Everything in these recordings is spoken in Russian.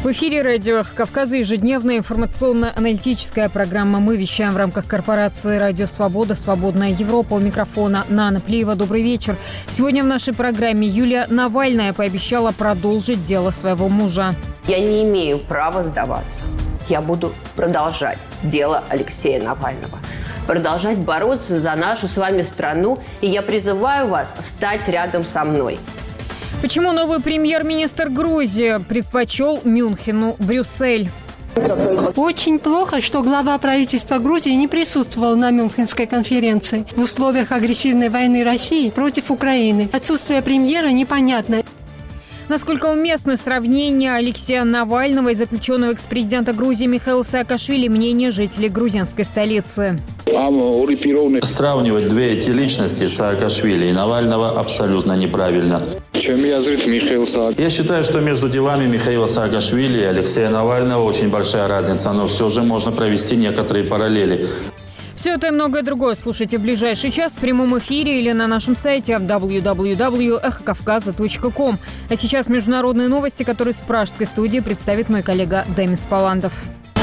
В эфире радио «Эхо Кавказа» ежедневная информационно-аналитическая программа. Мы вещаем в рамках корпорации «Радио Свобода», «Свободная Европа». У микрофона Нана Плиева. Добрый вечер. Сегодня в нашей программе Юлия Навальная пообещала продолжить дело своего мужа. Я не имею права сдаваться. Я буду продолжать дело Алексея Навального. Продолжать бороться за нашу с вами страну. И я призываю вас стать рядом со мной. Почему новый премьер-министр Грузии предпочел Мюнхену Брюссель? Очень плохо, что глава правительства Грузии не присутствовал на Мюнхенской конференции в условиях агрессивной войны России против Украины. Отсутствие премьера непонятно. Насколько уместны сравнения Алексея Навального и заключенного экс-президента Грузии Михаила Саакашвили, мнение жителей грузинской столицы? Сравнивать две эти личности, Саакашвили и Навального, абсолютно неправильно. Я считаю, что между делами Михаила Саакашвили и Алексея Навального очень большая разница, но все же можно провести некоторые параллели. Все это и многое другое слушайте в ближайший час в прямом эфире или на нашем сайте www.эхокавказа.ком. А сейчас международные новости, которые с пражской студии представит мой коллега Демис Паландов.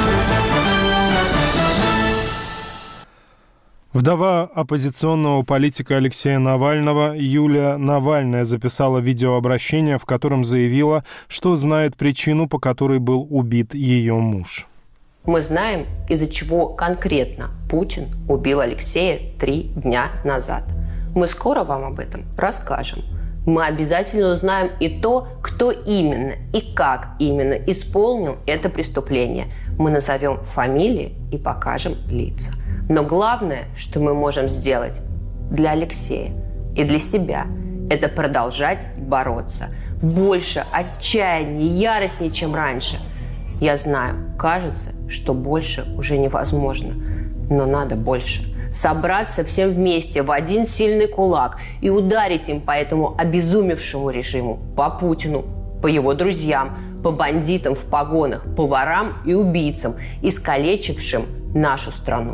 Вдова оппозиционного политика Алексея Навального Юлия Навальная записала видеообращение, в котором заявила, что знает причину, по которой был убит ее муж. Мы знаем, из-за чего конкретно Путин убил Алексея 3 дня назад. Мы скоро вам об этом расскажем. Мы обязательно узнаем и то, кто именно и как именно исполнил это преступление. Мы назовем фамилии и покажем лица. Но главное, что мы можем сделать для Алексея и для себя, это продолжать бороться. Больше отчаяния, яростнее, чем раньше. Я знаю, кажется, что больше уже невозможно, но надо больше. Собраться всем вместе в один сильный кулак и ударить им по этому обезумевшему режиму, по Путину, по его друзьям, по бандитам в погонах, по ворам и убийцам, искалечившим нашу страну.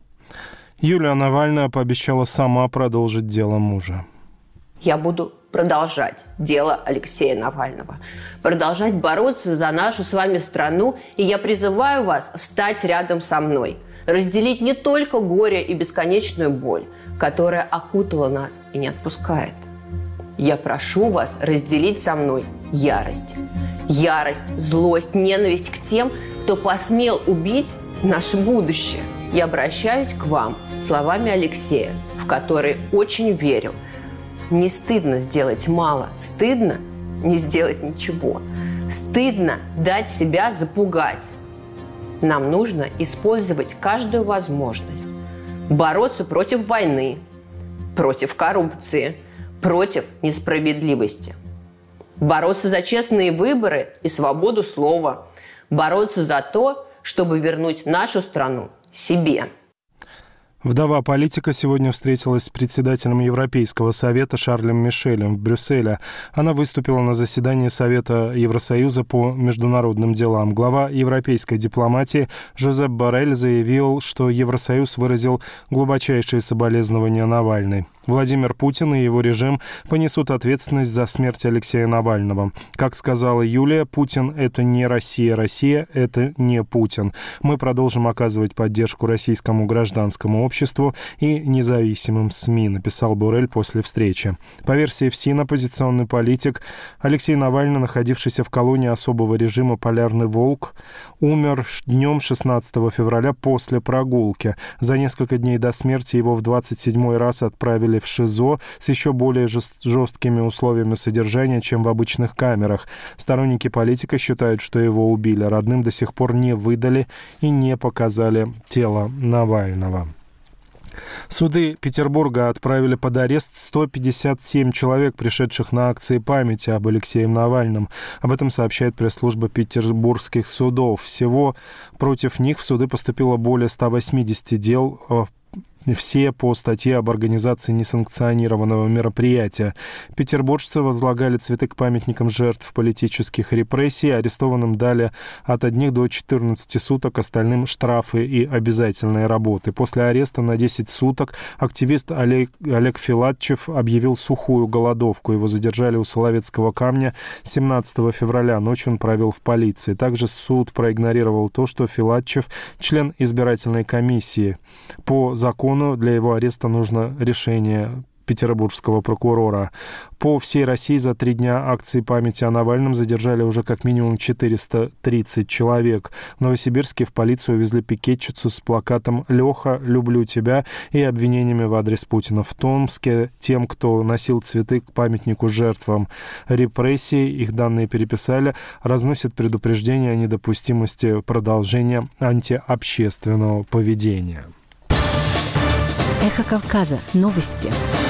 Юлия Навальная пообещала сама продолжить дело мужа. Я буду продолжать дело Алексея Навального. Продолжать бороться за нашу с вами страну. И я призываю вас стать рядом со мной. Разделить не только горе и бесконечную боль, которая окутала нас и не отпускает. Я прошу вас разделить со мной ярость. Ярость, злость, ненависть к тем, кто посмел убить наше будущее. Я обращаюсь к вам словами Алексея, в которые очень верю. Не стыдно сделать мало, стыдно не сделать ничего. Стыдно дать себя запугать. Нам нужно использовать каждую возможность. Бороться против войны, против коррупции, против несправедливости. Бороться за честные выборы и свободу слова. Бороться за то, чтобы вернуть нашу страну себе. Вдова политика сегодня встретилась с председателем Европейского совета Шарлем Мишелем в Брюсселе. Она выступила на заседании Совета Евросоюза по международным делам. Глава европейской дипломатии Жозеп Боррель заявил, что Евросоюз выразил глубочайшие соболезнования Навальной. Владимир Путин и его режим понесут ответственность за смерть Алексея Навального. Как сказала Юлия, Путин – это не Россия, Россия – это не Путин. Мы продолжим оказывать поддержку российскому гражданскому обществу и независимым СМИ, написал Боррель после встречи. По версии ФСИН, оппозиционный политик Алексей Навальный, находившийся в колонии особого режима «Полярный волк», умер днем 16 февраля после прогулки. За несколько дней до смерти его в 27-й раз отправили в ШИЗО с еще более жесткими условиями содержания, чем в обычных камерах. Сторонники политика считают, что его убили. Родным до сих пор не выдали и не показали тело Навального. Суды Петербурга отправили под арест 157 человек, пришедших на акции памяти об Алексее Навальном. Об этом сообщает пресс-служба петербургских судов. Всего против них в суды поступило более 180 дел все по статье об организации несанкционированного мероприятия. Петербуржцы возлагали цветы к памятникам жертв политических репрессий. Арестованным дали от 1 до 14 суток, остальным штрафы и обязательные работы. После ареста на 10 суток активист Олег Филатчев объявил сухую голодовку. Его задержали у Соловецкого камня 17 февраля. Ночь он провел в полиции. Также суд проигнорировал то, что Филатчев член избирательной комиссии. По закону для его ареста нужно решение петербургского прокурора. По всей России за 3 дня акции памяти о Навальном задержали уже как минимум 430 человек. В Новосибирске в полицию увезли пикетчицу с плакатом «Леха, люблю тебя» и обвинениями в адрес Путина. В Томске тем, кто носил цветы к памятнику жертвам репрессий, их данные переписали, разносят предупреждения о недопустимости продолжения антиобщественного поведения. Эхо Кавказа. Новости.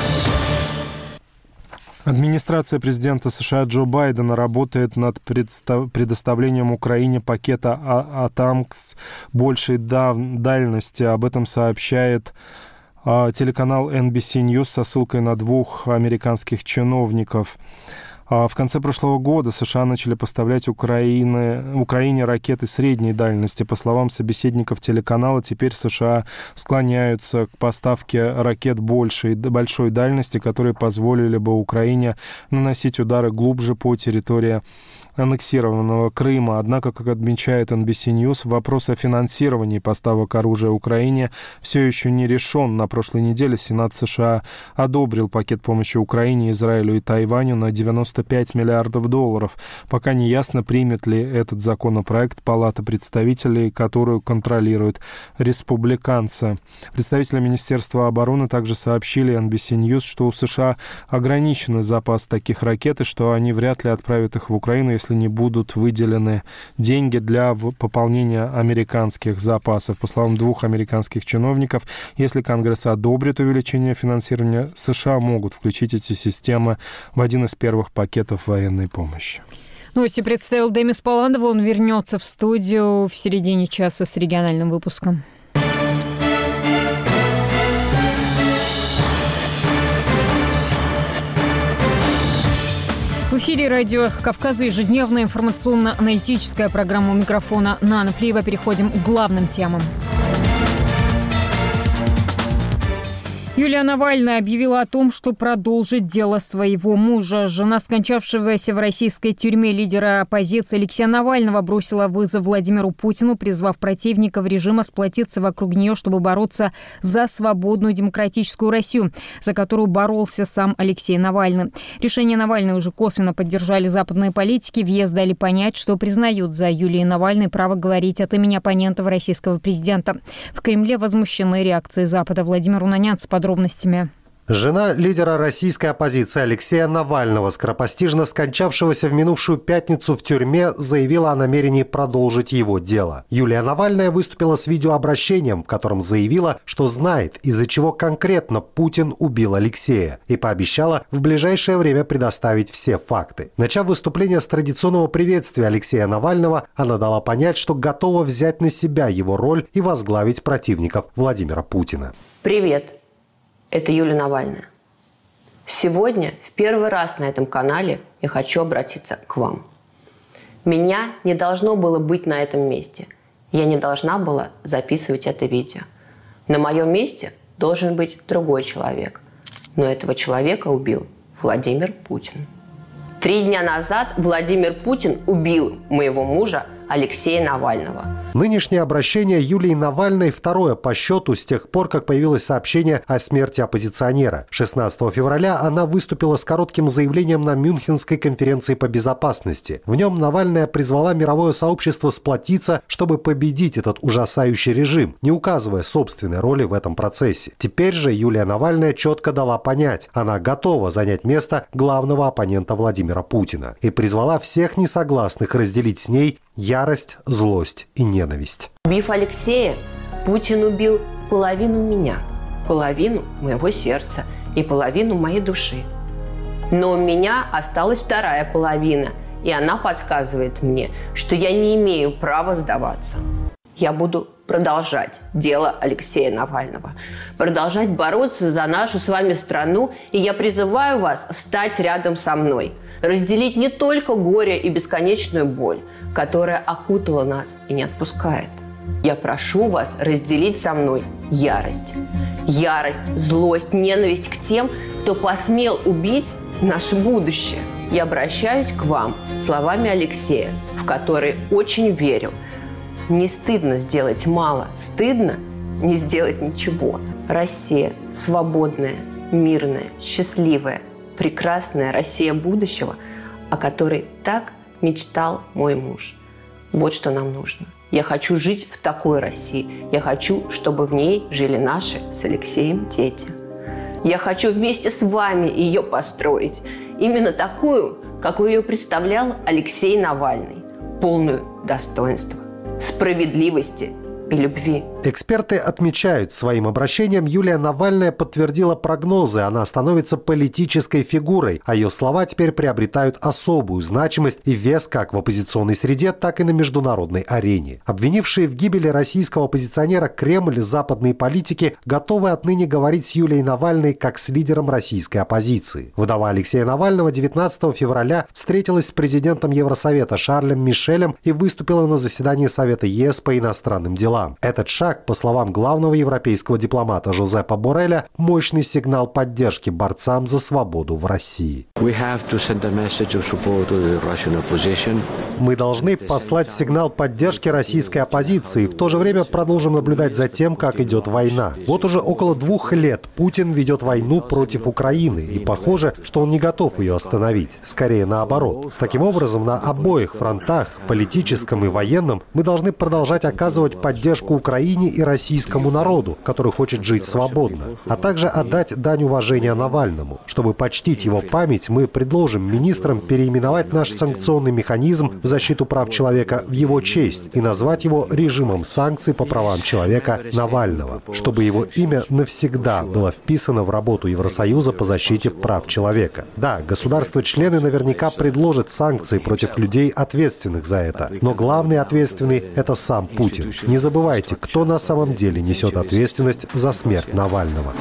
Администрация президента США Джо Байдена работает над предоставлением Украине пакета «Атакмс» большей дальности. Об этом сообщает телеканал NBC News со ссылкой на 2 американских чиновников. В конце прошлого года США начали поставлять Украине ракеты средней дальности. По словам собеседников телеканала, теперь США склоняются к поставке ракет большой дальности, которые позволили бы Украине наносить удары глубже по территории аннексированного Крыма. Однако, как отмечает NBC News, вопрос о финансировании поставок оружия Украине все еще не решен. На прошлой неделе Сенат США одобрил пакет помощи Украине, Израилю и Тайваню на $95 миллиардов. Пока не ясно, примет ли этот законопроект Палата представителей, которую контролируют республиканцы. Представители Министерства обороны также сообщили NBC News, что у США ограниченный запас таких ракет и что они вряд ли отправят их в Украину, если не будут выделены деньги для пополнения американских запасов. По словам 2 американских чиновников, если Конгресс одобрит увеличение финансирования, США могут включить эти системы в один из первых пакетов военной помощи. Новости представил Демис Паландов. Он вернется в студию в середине часа с региональным выпуском. В эфире радио «Эхо Кавказа», ежедневная информационно-аналитическая программа у микрофона Нана Плиева. Переходим к главным темам. Юлия Навальная объявила о том, что продолжит дело своего мужа. Жена скончавшегося в российской тюрьме лидера оппозиции Алексея Навального бросила вызов Владимиру Путину, призвав противников режима сплотиться вокруг нее, чтобы бороться за свободную демократическую Россию, за которую боролся сам Алексей Навальный. Решение Навальной уже косвенно поддержали западные политики. В ЕС дали понять, что признают за Юлией Навальной право говорить от имени оппонентов российского президента. В Кремле возмущены реакцией Запада. Владимир Унанян с подробностями. Жена лидера российской оппозиции Алексея Навального, скоропостижно скончавшегося в минувшую пятницу в тюрьме, заявила о намерении продолжить его дело. Юлия Навальная выступила с видеообращением, в котором заявила, что знает, из-за чего конкретно Путин убил Алексея, и пообещала в ближайшее время предоставить все факты. Начав выступление с традиционного приветствия Алексея Навального, она дала понять, что готова взять на себя его роль и возглавить противников Владимира Путина. Привет. Это Юлия Навальная. Сегодня в первый раз на этом канале я хочу обратиться к вам. Меня не должно было быть на этом месте. Я не должна была записывать это видео. На моем месте должен быть другой человек. Но этого человека убил Владимир Путин. 3 дня назад Владимир Путин убил моего мужа Алексея Навального. Нынешнее обращение Юлии Навальной второе по счету с тех пор, как появилось сообщение о смерти оппозиционера. 16 февраля она выступила с коротким заявлением на Мюнхенской конференции по безопасности. В нем Навальная призвала мировое сообщество сплотиться, чтобы победить этот ужасающий режим, не указывая собственной роли в этом процессе. Теперь же Юлия Навальная четко дала понять, она готова занять место главного оппонента Владимира Путина и призвала всех несогласных разделить с ней ярость, злость и ненависть. Убив Алексея, Путин убил половину меня, половину моего сердца и половину моей души. Но у меня осталась вторая половина, и она подсказывает мне, что я не имею права сдаваться. я буду продолжать дело Алексея Навального, продолжать бороться за нашу с вами страну, и я призываю вас стать рядом со мной, разделить не только горе и бесконечную боль, которая окутала нас и не отпускает. Я прошу вас разделить со мной ярость. Ярость, злость, ненависть к тем, кто посмел убить наше будущее. Я обращаюсь к вам словами Алексея, в которые очень верю. Не стыдно сделать мало, стыдно не сделать ничего. Россия свободная, мирная, счастливая, прекрасная Россия будущего, о которой так мечтал мой муж. Вот что нам нужно. Я хочу жить в такой России. Я хочу, чтобы в ней жили наши с Алексеем дети. Я хочу вместе с вами ее построить. Именно такую, какую ее представлял Алексей Навальный. Полную достоинства, справедливости и любви. Эксперты отмечают, своим обращением Юлия Навальная подтвердила прогнозы. Она становится политической фигурой, а ее слова теперь приобретают особую значимость и вес как в оппозиционной среде, так и на международной арене. Обвинившие в гибели российского оппозиционера Кремль, западные политики готовы отныне говорить с Юлией Навальной как с лидером российской оппозиции. Вдова Алексея Навального 19 февраля встретилась с президентом Евросовета Шарлем Мишелем и выступила на заседании Совета ЕС по иностранным делам. Этот шаг, по словам главного европейского дипломата Жозепа Борреля, мощный сигнал поддержки борцам за свободу в России. Мы должны послать сигнал поддержки российской оппозиции. В то же время продолжим наблюдать за тем, как идет война. Вот уже около 2 лет Путин ведет войну против Украины, и похоже, что он не готов ее остановить. Скорее наоборот. Таким образом, на обоих фронтах, политическом и военном, мы должны продолжать оказывать поддержку Украине и российскому народу, который хочет жить свободно, а также отдать дань уважения Навальному. Чтобы почтить его память, мы предложим министрам переименовать наш санкционный механизм в защиту прав человека в его честь и назвать его режимом санкций по правам человека Навального, чтобы его имя навсегда было вписано в работу Евросоюза по защите прав человека. Да, государства-члены наверняка предложат санкции против людей, ответственных за это, но главный ответственный – это сам Путин. Не забывайте, кто на самом деле несет ответственность за смерть Навального.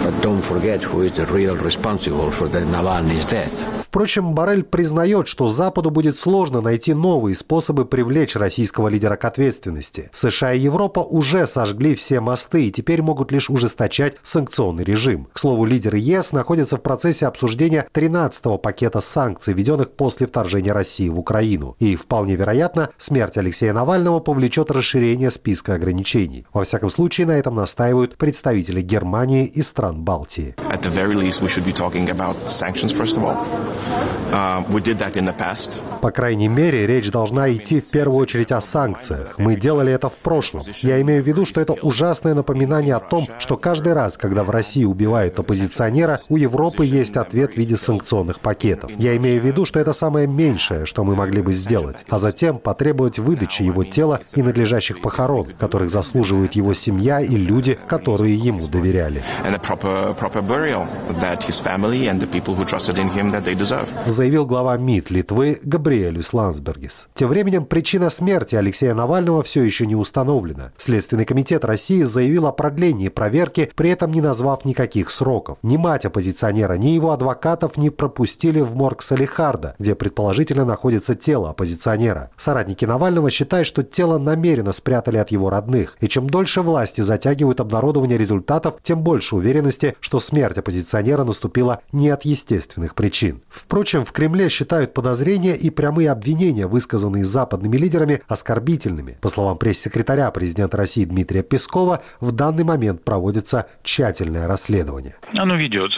Впрочем, Боррель признает, что Западу будет сложно найти новые способы привлечь российского лидера к ответственности. США и Европа уже сожгли все мосты и теперь могут лишь ужесточать санкционный режим. К слову, лидеры ЕС находятся в процессе обсуждения 13-го пакета санкций, введенных после вторжения России в Украину. И вполне вероятно, смерть Алексея Навального повлечет расширение списка ограничений. Во всяком случае, на этом настаивают представители Германии и стран Балтии. По крайней мере, речь должна идти в первую очередь о санкциях. Мы делали это в прошлом. Я имею в виду, что это ужасное напоминание о том, что каждый раз, когда в России убивают оппозиционера, у Европы есть ответ в виде санкционных пакетов. Я имею в виду, что это самое меньшее, что мы могли бы сделать, а затем потребовать выдачи его тела и надлежащих похорон, которых заслуживают его семья и люди, которые ему доверяли. Заявил глава МИД Литвы Габриэлюс Ландсбергис. Тем временем причина смерти Алексея Навального все еще не установлена. Следственный комитет России заявил о продлении проверки, при этом не назвав никаких сроков. Ни мать оппозиционера, ни его адвокатов не пропустили в морг Салехарда, где предположительно находится тело оппозиционера. Соратники Навального считают, что тело намеренно спрятали от его родных. И чем дольше власти затягивают обнародование результатов, тем больше уверенности, что смерть оппозиционера наступила не от естественных причин. Впрочем, в Кремле считают подозрения и прямые обвинения, высказанные западными лидерами, оскорбительными. По словам пресс-секретаря президента России Дмитрия Пескова, в данный момент проводится тщательное расследование. Оно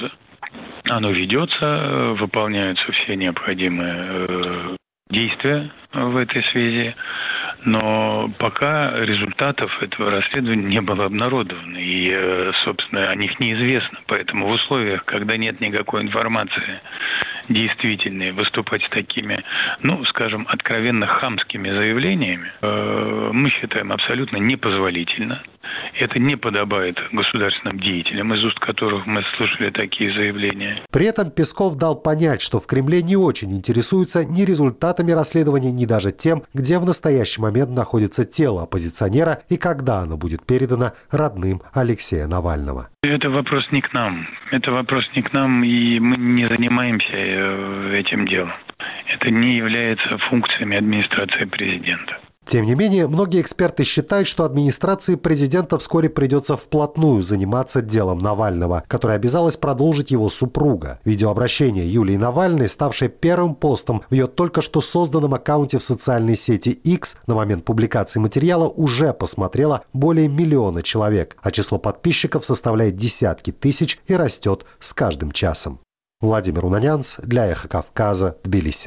ведется, выполняются все необходимые действия в этой связи, но пока результатов этого расследования не было обнародовано, и, собственно, о них неизвестно. Поэтому в условиях, когда нет никакой информации действительные, выступать с такими, скажем, откровенно хамскими заявлениями, мы считаем абсолютно непозволительно. Это не подобает государственным деятелям, из уст которых мы слышали такие заявления. При этом Песков дал понять, что в Кремле не очень интересуются ни результатами расследования, ни даже тем, где в настоящий момент находится тело оппозиционера и когда оно будет передано родным Алексея Навального. Это вопрос не к нам. Это вопрос не к нам, и мы не занимаемся этим делом. Это не является функциями администрации президента. Тем не менее, многие эксперты считают, что администрации президента вскоре придется вплотную заниматься делом Навального, которое обязалась продолжить его супруга. Видеообращение Юлии Навальной, ставшее первым постом в ее только что созданном аккаунте в социальной сети X, на момент публикации материала уже посмотрело более 1 миллиона человек, а число подписчиков составляет десятки тысяч и растет с каждым часом. Владимир Унанянц для «Эхо Кавказа», Тбилиси.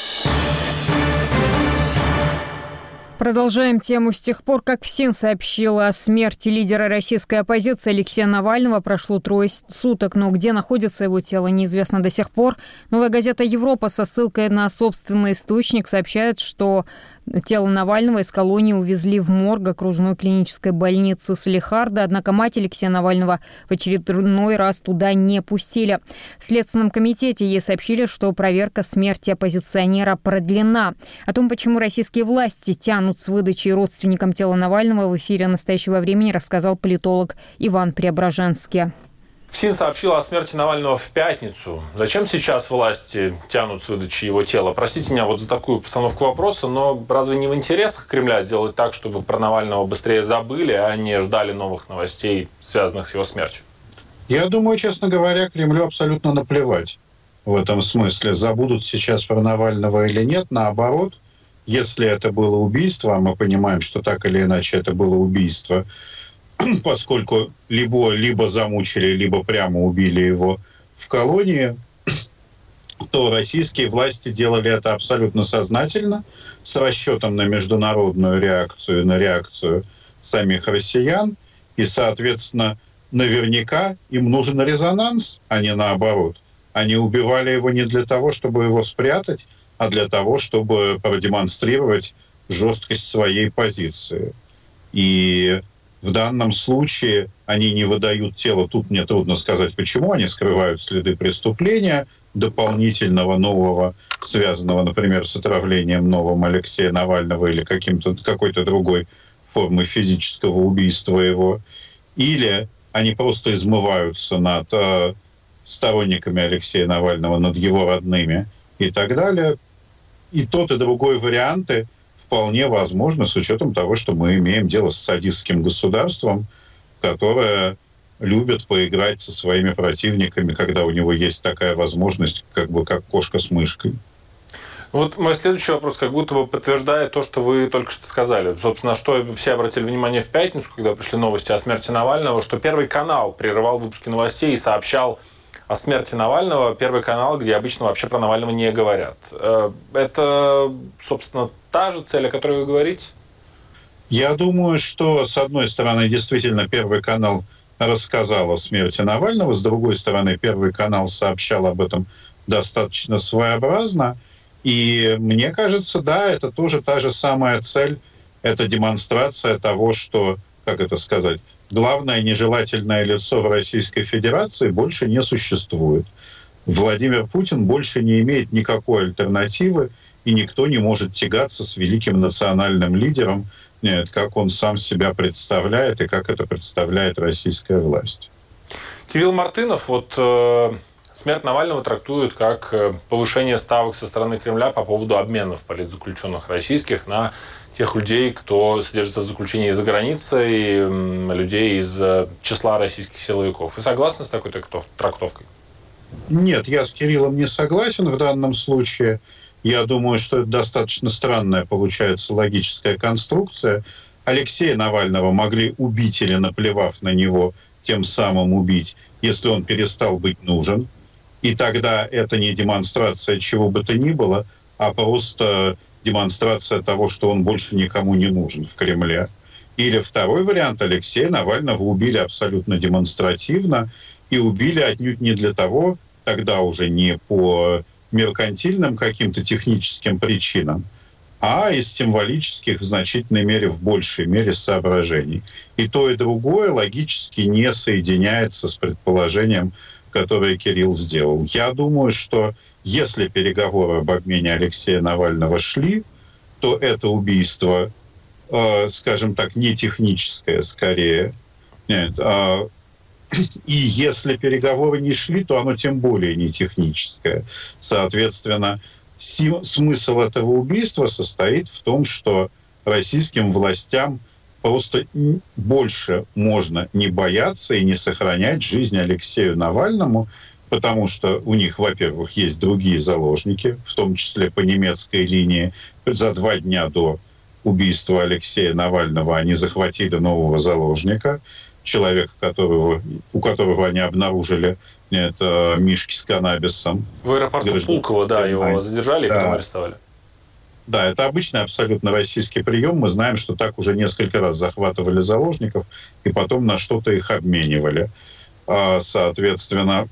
Продолжаем тему. С тех пор, как ФСИН сообщила о смерти лидера российской оппозиции Алексея Навального, прошло 3 суток, но где находится его тело, неизвестно до сих пор. Новая газета «Европа» со ссылкой на собственный источник сообщает, что тело Навального из колонии увезли в морг окружной клинической больницы Салехарда, однако мать Алексея Навального в очередной раз туда не пустили. В Следственном комитете ей сообщили, что проверка смерти оппозиционера продлена. О том, почему российские власти тянут с выдачей родственникам тела Навального, в эфире «Настоящего времени» рассказал политолог Иван Преображенский. ФСИН сообщила о смерти Навального в пятницу. Зачем сейчас власти тянут с выдачи его тела? Простите меня за такую постановку вопроса, но разве не в интересах Кремля сделать так, чтобы про Навального быстрее забыли, а не ждали новых новостей, связанных с его смертью? Я думаю, честно говоря, Кремлю абсолютно наплевать в этом смысле. Забудут сейчас про Навального или нет. Наоборот, если это было убийство, а мы понимаем, что так или иначе это было убийство, поскольку либо замучили, либо прямо убили его в колонии, то российские власти делали это абсолютно сознательно, с расчетом на международную реакцию, на реакцию самих россиян. И, соответственно, наверняка им нужен резонанс, а не наоборот. Они убивали его не для того, чтобы его спрятать, а для того, чтобы продемонстрировать жесткость своей позиции. И в данном случае они не выдают тело. Тут мне трудно сказать, почему. Они скрывают следы преступления дополнительного, нового, связанного, например, с отравлением новым Алексея Навального или какой-то другой формы физического убийства его. Или они просто измываются над сторонниками Алексея Навального, над его родными и так далее. И тот, и другой варианты вполне возможно, с учетом того, что мы имеем дело с садистским государством, которое любит поиграть со своими противниками, когда у него есть такая возможность, как кошка с мышкой. Вот мой следующий вопрос как будто бы подтверждает то, что вы только что сказали. Собственно, на что все обратили внимание в пятницу, когда пришли новости о смерти Навального, что Первый канал прерывал выпуски новостей и сообщал о смерти Навального. Первый канал, где обычно вообще про Навального не говорят. Это, собственно, та же цель, о которой вы говорите? Я думаю, что, с одной стороны, действительно, Первый канал рассказал о смерти Навального, с другой стороны, Первый канал сообщал об этом достаточно своеобразно. И мне кажется, да, это тоже та же самая цель, это демонстрация того, что, как это сказать, главное нежелательное лицо в Российской Федерации больше не существует. Владимир Путин больше не имеет никакой альтернативы, и никто не может тягаться с великим национальным лидером, как он сам себя представляет и как это представляет российская власть. Кирилл Мартынов, смерть Навального трактует как повышение ставок со стороны Кремля по поводу обменов политзаключенных российских на тех людей, кто содержится в заключении за границей, людей из числа российских силовиков. Вы согласны с такой трактовкой? Нет, я с Кириллом не согласен в данном случае. Я думаю, что это достаточно странная получается логическая конструкция. Алексея Навального могли убить или, наплевав на него, тем самым убить, если он перестал быть нужен. И тогда это не демонстрация чего бы то ни было, а просто демонстрация того, что он больше никому не нужен в Кремле. Или второй вариант: Алексея Навального убили абсолютно демонстративно, и убили отнюдь не для того, тогда уже не по меркантильным каким-то техническим причинам, а из символических в значительной мере, в большей мере соображений. И то, и другое логически не соединяется с предположением, которое Кирилл сделал. Я думаю, что если переговоры об обмене Алексея Навального шли, то это убийство, скажем так, не техническое скорее. Нет, и если переговоры не шли, то оно тем более не техническое. Соответственно, смысл этого убийства состоит в том, что российским властям просто больше можно не бояться и не сохранять жизнь Алексею Навальному, потому что у них, во-первых, есть другие заложники, в том числе по немецкой линии. За 2 дня до убийства Алексея Навального они захватили нового заложника, человека, у которого они обнаружили мишки с каннабисом. В аэропорту Пулково, да, его задержали и потом арестовали. Да, это обычный абсолютно российский прием. Мы знаем, что так уже несколько раз захватывали заложников и потом на что-то их обменивали. Соответственно,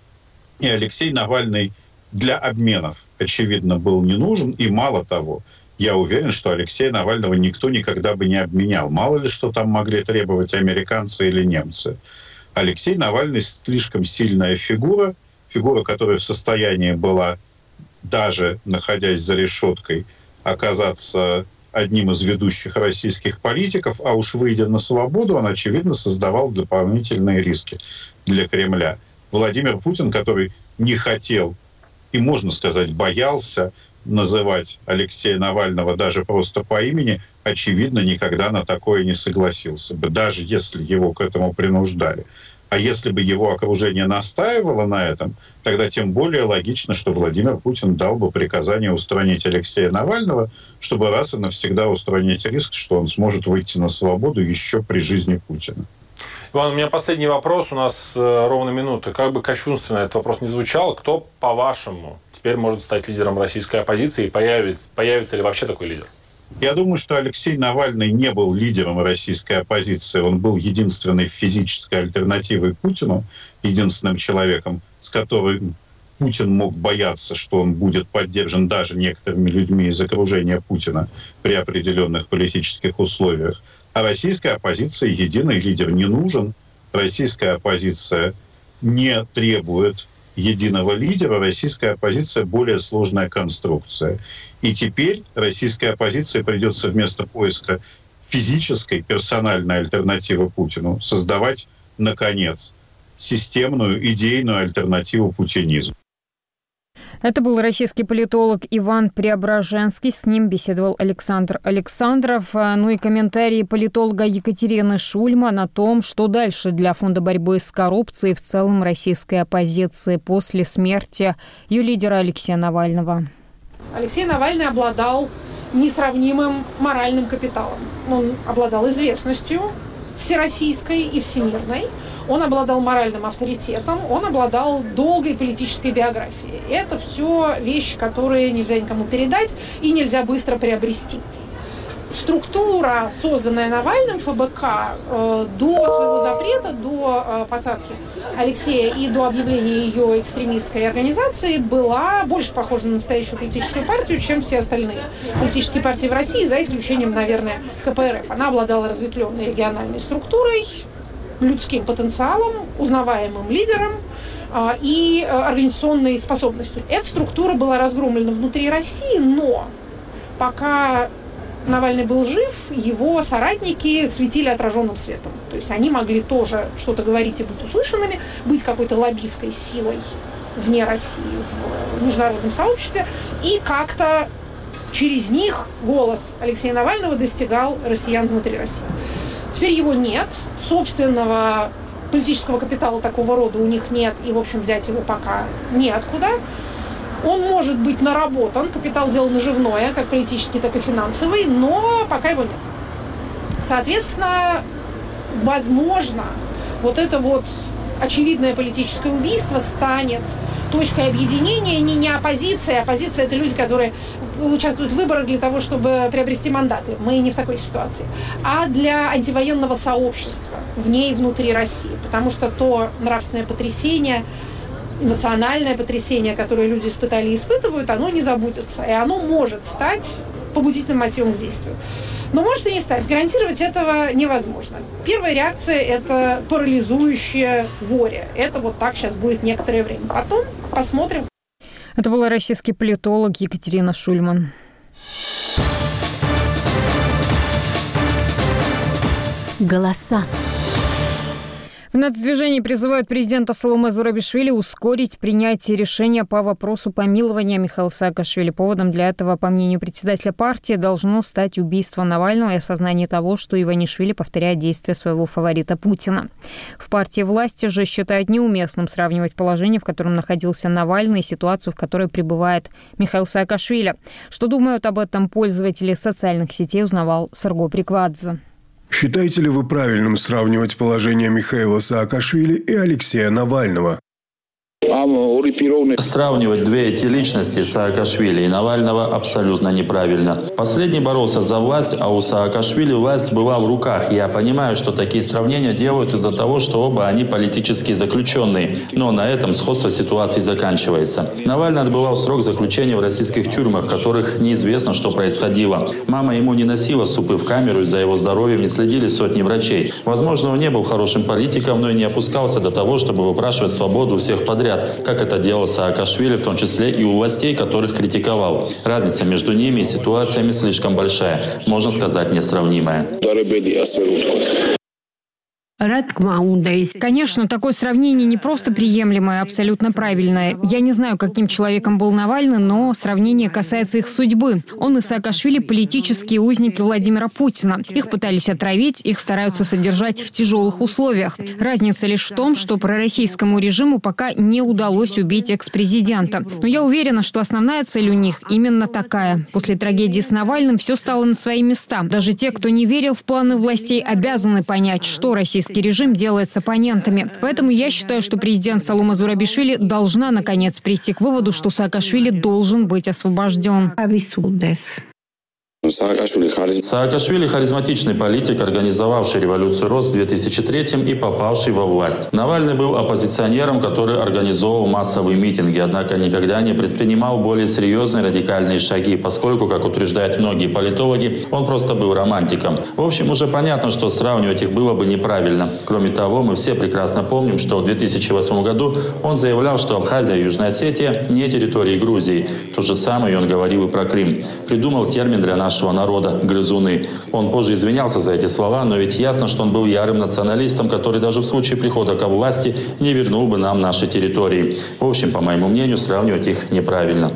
и Алексей Навальный для обменов, очевидно, был не нужен. И мало того, я уверен, что Алексея Навального никто никогда бы не обменял. Мало ли, что там могли требовать американцы или немцы. Алексей Навальный слишком сильная фигура, которая в состоянии была, даже находясь за решеткой, оказаться одним из ведущих российских политиков, а уж выйдя на свободу, он, очевидно, создавал дополнительные риски для Кремля. Владимир Путин, который не хотел и, можно сказать, боялся называть Алексея Навального даже просто по имени, очевидно, никогда на такое не согласился бы, даже если его к этому принуждали. А если бы его окружение настаивало на этом, тогда тем более логично, что Владимир Путин дал бы приказание устранить Алексея Навального, чтобы раз и навсегда устранить риск, что он сможет выйти на свободу еще при жизни Путина. Иван, у меня последний вопрос, у нас ровно минута. Как бы кощунственно этот вопрос не звучал, кто, по-вашему, теперь может стать лидером российской оппозиции и появится ли вообще такой лидер? Я думаю, что Алексей Навальный не был лидером российской оппозиции. Он был единственной физической альтернативой Путину, единственным человеком, с которым Путин мог бояться, что он будет поддержан даже некоторыми людьми из окружения Путина при определенных политических условиях. А российская оппозиция единый лидер не нужен. Российская оппозиция не требует единого лидера, российская оппозиция более сложная конструкция. И теперь российской оппозиции придется вместо поиска физической, персональной альтернативы Путину создавать, наконец, системную, идейную альтернативу путинизму. Это был российский политолог Иван Преображенский. С ним беседовал Александр Александров. Ну и комментарии политолога Екатерины Шульман о том, что дальше для Фонда борьбы с коррупцией в целом российской оппозиции после смерти ее лидера Алексея Навального. Алексей Навальный обладал несравнимым моральным капиталом. Он обладал известностью всероссийской и всемирной. Он обладал моральным авторитетом, он обладал долгой политической биографией. Это все вещи, которые нельзя никому передать и нельзя быстро приобрести. Структура, созданная Навальным, ФБК, до своего запрета, до посадки Алексея и до объявления ее экстремистской организацией, была больше похожа на настоящую политическую партию, чем все остальные политические партии в России, за исключением, наверное, КПРФ. Она обладала разветвленной региональной структурой, людским потенциалом, узнаваемым лидером и организационной способностью. Эта структура была разгромлена внутри России, но пока Навальный был жив, его соратники светили отраженным светом. То есть они могли тоже что-то говорить и быть услышанными, быть какой-то лоббистской силой вне России, в международном сообществе, и как-то через них голос Алексея Навального достигал россиян внутри России. Теперь его нет, собственного политического капитала такого рода у них нет, и, в общем, взять его пока неоткуда. Он может быть наработан, капитал – дело наживное, как политический, так и финансовый, но пока его нет. Соответственно, возможно, вот это вот очевидное политическое убийство станет точкой объединения не оппозиции. Оппозиция – это люди, которые участвуют в выборах для того, чтобы приобрести мандаты. Мы не в такой ситуации. А для антивоенного сообщества вне и внутри России. Потому что то нравственное потрясение, эмоциональное потрясение, которое люди испытали и испытывают, оно не забудется. И оно может стать побудительным мотивом к действию. Но может и не стать. Гарантировать этого невозможно. Первая реакция – это парализующее горе. Это вот так сейчас будет некоторое время. Потом посмотрим. Это была российский политолог Екатерина Шульман. Голоса. В нацдвижении призывают президента Саломе Зурабишвили ускорить принятие решения по вопросу помилования Михаила Саакашвили. Поводом для этого, по мнению председателя партии, должно стать убийство Навального и осознание того, что Иванишвили повторяет действия своего фаворита Путина. В партии власти же считают неуместным сравнивать положение, в котором находился Навальный, и ситуацию, в которой пребывает Михаил Саакашвили. Что думают об этом пользователи социальных сетей, узнавал Сарго Приквадзе. Считаете ли вы правильным сравнивать положение Михаила Саакашвили и Алексея Навального? Сравнивать две эти личности, Саакашвили и Навального, абсолютно неправильно. Последний боролся за власть, а у Саакашвили власть была в руках. Я понимаю, что такие сравнения делают из-за того, что оба они политические заключенные. Но на этом сходство ситуации заканчивается. Навальный отбывал срок заключения в российских тюрьмах, в которых неизвестно, что происходило. Мама ему не носила супы в камеру, из-за его здоровья не следили сотни врачей. Возможно, он не был хорошим политиком, но и не опускался до того, чтобы выпрашивать свободу у всех подряд, как это делал Саакашвили, в том числе и у властей, которых критиковал. Разница между ними и ситуациями слишком большая, можно сказать, несравнимая. Конечно, такое сравнение не просто приемлемое, а абсолютно правильное. Я не знаю, каким человеком был Навальный, но сравнение касается их судьбы. Он и Саакашвили – политические узники Владимира Путина. Их пытались отравить, их стараются содержать в тяжелых условиях. Разница лишь в том, что пророссийскому режиму пока не удалось убить экс-президента. Но я уверена, что основная цель у них именно такая. После трагедии с Навальным все стало на свои места. Даже те, кто не верил в планы властей, обязаны понять, что российский режим делает с оппонентами. Поэтому я считаю, что президент Саломе Зурабишвили должна, наконец, прийти к выводу, что Саакашвили должен быть освобожден. Саакашвили – харизматичный политик, организовавший революцию РОС в 2003-м и попавший во власть. Навальный был оппозиционером, который организовывал массовые митинги, однако никогда не предпринимал более серьезные радикальные шаги, поскольку, как утверждают многие политологи, он просто был романтиком. В общем, уже понятно, что сравнивать их было бы неправильно. Кроме того, мы все прекрасно помним, что в 2008 году он заявлял, что Абхазия и Южная Осетия не территории Грузии. То же самое он говорил и про Крым. Придумал термин для нашего народа – грызуны. Он позже извинялся за эти слова, но ведь ясно, что он был ярым националистом, который даже в случае прихода к власти не вернул бы нам наши территории. В общем, по моему мнению, сравнивать их неправильно.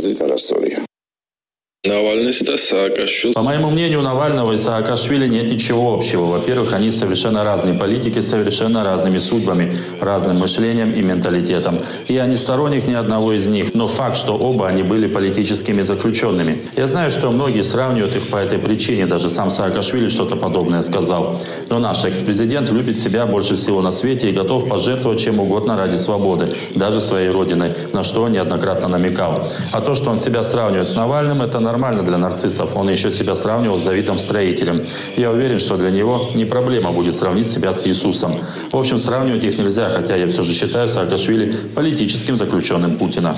По моему мнению, у Навального и Саакашвили нет ничего общего. Во-первых, они совершенно разные политики, с совершенно разными судьбами, разным мышлением и менталитетом. Я не сторонник ни одного из них, но факт, что оба они были политическими заключенными. Я знаю, что многие сравнивают их по этой причине, даже сам Саакашвили что-то подобное сказал. Но наш экс-президент любит себя больше всего на свете и готов пожертвовать чем угодно ради свободы, даже своей родиной, на что он неоднократно намекал. А то, что он себя сравнивает с Навальным, это нормально для нарциссов. Он еще себя сравнивал с Давидом Строителем. Я уверен, что для него не проблема будет сравнить себя с Иисусом. В общем, сравнивать их нельзя, хотя я все же считаю Саакашвили политическим заключенным Путина.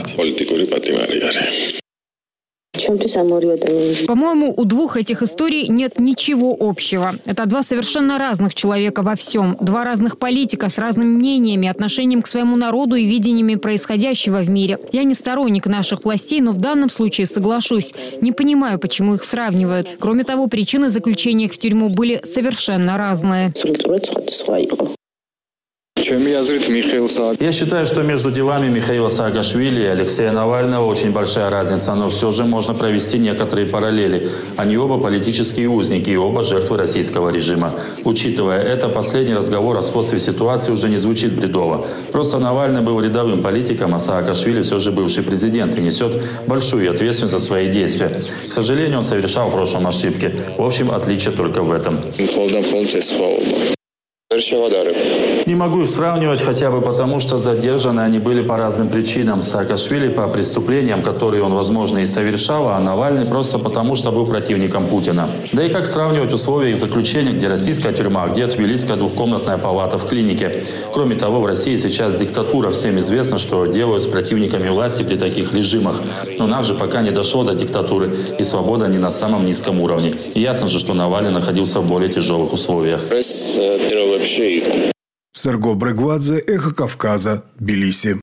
По-моему, у двух этих историй нет ничего общего. Это два совершенно разных человека во всем. Два разных политика с разными мнениями, отношением к своему народу и видениями происходящего в мире. Я не сторонник наших властей, но в данном случае соглашусь. Не понимаю, почему их сравнивают. Кроме того, причины заключения их в тюрьму были совершенно разные. Я считаю, что между делами Михаила Саакашвили и Алексея Навального очень большая разница, но все же можно провести некоторые параллели. Они оба политические узники и оба жертвы российского режима. Учитывая это, последний разговор о сходстве ситуации уже не звучит бредово. Просто Навальный был рядовым политиком, а Саакашвили все же бывший президент и несет большую ответственность за свои действия. К сожалению, он совершал в прошлом ошибки. В общем, отличие только в этом. Не могу их сравнивать хотя бы потому, что задержаны они были по разным причинам. Саакашвили по преступлениям, которые он, возможно, и совершал, а Навальный просто потому, что был противником Путина. Да и как сравнивать условия их заключения, где российская тюрьма, где тбилисская двухкомнатная палата в клинике. Кроме того, в России сейчас диктатура. Всем известно, что делают с противниками власти при таких режимах. Но нас же пока не дошло до диктатуры, и свобода не на самом низком уровне. И ясно же, что Навальный находился в более тяжелых условиях. Серго Брегвадзе, Эхо Кавказа, Тбилиси.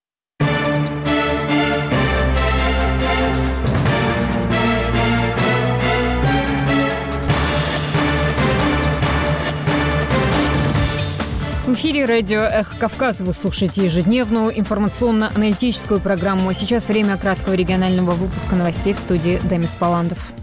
В эфире радио «Эхо Кавказа». Вы слушаете ежедневную информационно-аналитическую программу. А сейчас время краткого регионального выпуска новостей в студии Демис Паландов.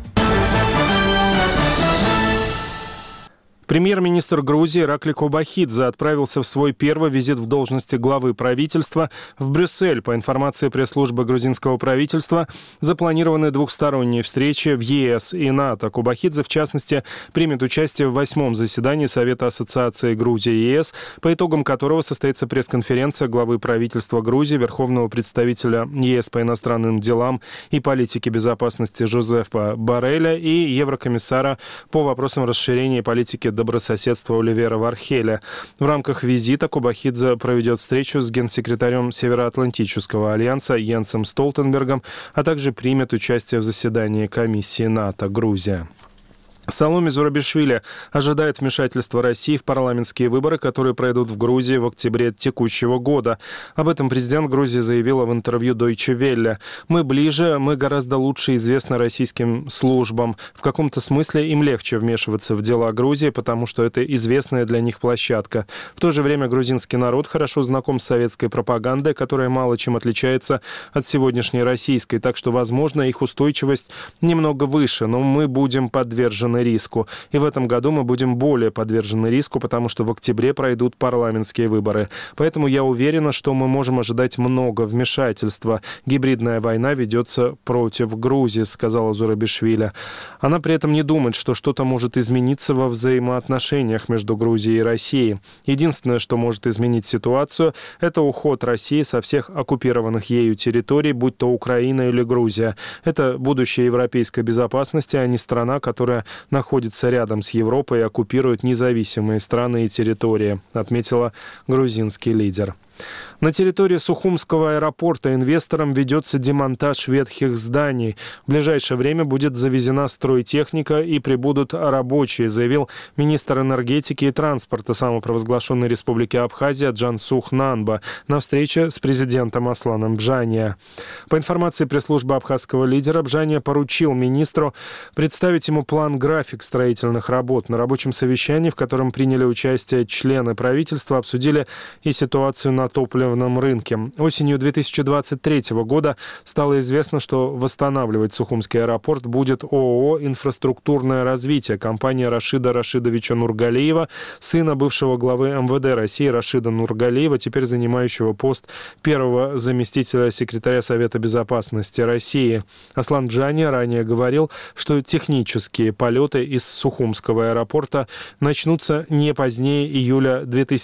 Премьер-министр Грузии Иракли Кобахидзе отправился в свой первый визит в должности главы правительства в Брюссель. По информации пресс-службы грузинского правительства, запланированы двухсторонние встречи в ЕС и НАТО. Кобахидзе, в частности, примет участие в 8-м заседании Совета ассоциации Грузии и ЕС, по итогам которого состоится пресс-конференция главы правительства Грузии, верховного представителя ЕС по иностранным делам и политике безопасности Жозефа Борреля и еврокомиссара по вопросам расширения политики добрососедства Оливера Вархеля. В рамках визита Кобахидзе проведет встречу с генсекретарем Североатлантического альянса Йенсом Столтенбергом, а также примет участие в заседании комиссии НАТО «Грузия». Саломе Зурабишвили ожидает вмешательства России в парламентские выборы, которые пройдут в Грузии в октябре текущего года. Об этом президент Грузии заявила в интервью Deutsche Welle. «Мы ближе, мы гораздо лучше известны российским службам. В каком-то смысле им легче вмешиваться в дела Грузии, потому что это известная для них площадка. В то же время грузинский народ хорошо знаком с советской пропагандой, которая мало чем отличается от сегодняшней российской, так что, возможно, их устойчивость немного выше, но мы будем подвержены риску. И в этом году мы будем более подвержены риску, потому что в октябре пройдут парламентские выборы. Поэтому я уверена, что мы можем ожидать много вмешательства. Гибридная война ведется против Грузии», — сказала Зурабишвили. Она при этом не думает, что что-то может измениться во взаимоотношениях между Грузией и Россией. Единственное, что может изменить ситуацию, это уход России со всех оккупированных ею территорий, будь то Украина или Грузия. Это будущее европейской безопасности, а не страна, которая находится рядом с Европой и оккупирует независимые страны и территории, отметила грузинский лидер. На территории Сухумского аэропорта инвесторам ведется демонтаж ветхих зданий. В ближайшее время будет завезена стройтехника и прибудут рабочие, заявил министр энергетики и транспорта самопровозглашенной республики Абхазия Джансух Нанба на встрече с президентом Асланом Бжания. По информации пресс-службы абхазского лидера, Бжания поручил министру представить ему план-график строительных работ. На рабочем совещании, в котором приняли участие члены правительства, обсудили и ситуацию на топливном рынке. Осенью 2023 года стало известно, что восстанавливать Сухумский аэропорт будет ООО «Инфраструктурное развитие». Компания Рашида Рашидовича Нургалиева, сына бывшего главы МВД России Рашида Нургалиева, теперь занимающего пост первого заместителя секретаря Совета безопасности России. Аслан Бжания ранее говорил, что технические полеты из Сухумского аэропорта начнутся не позднее июля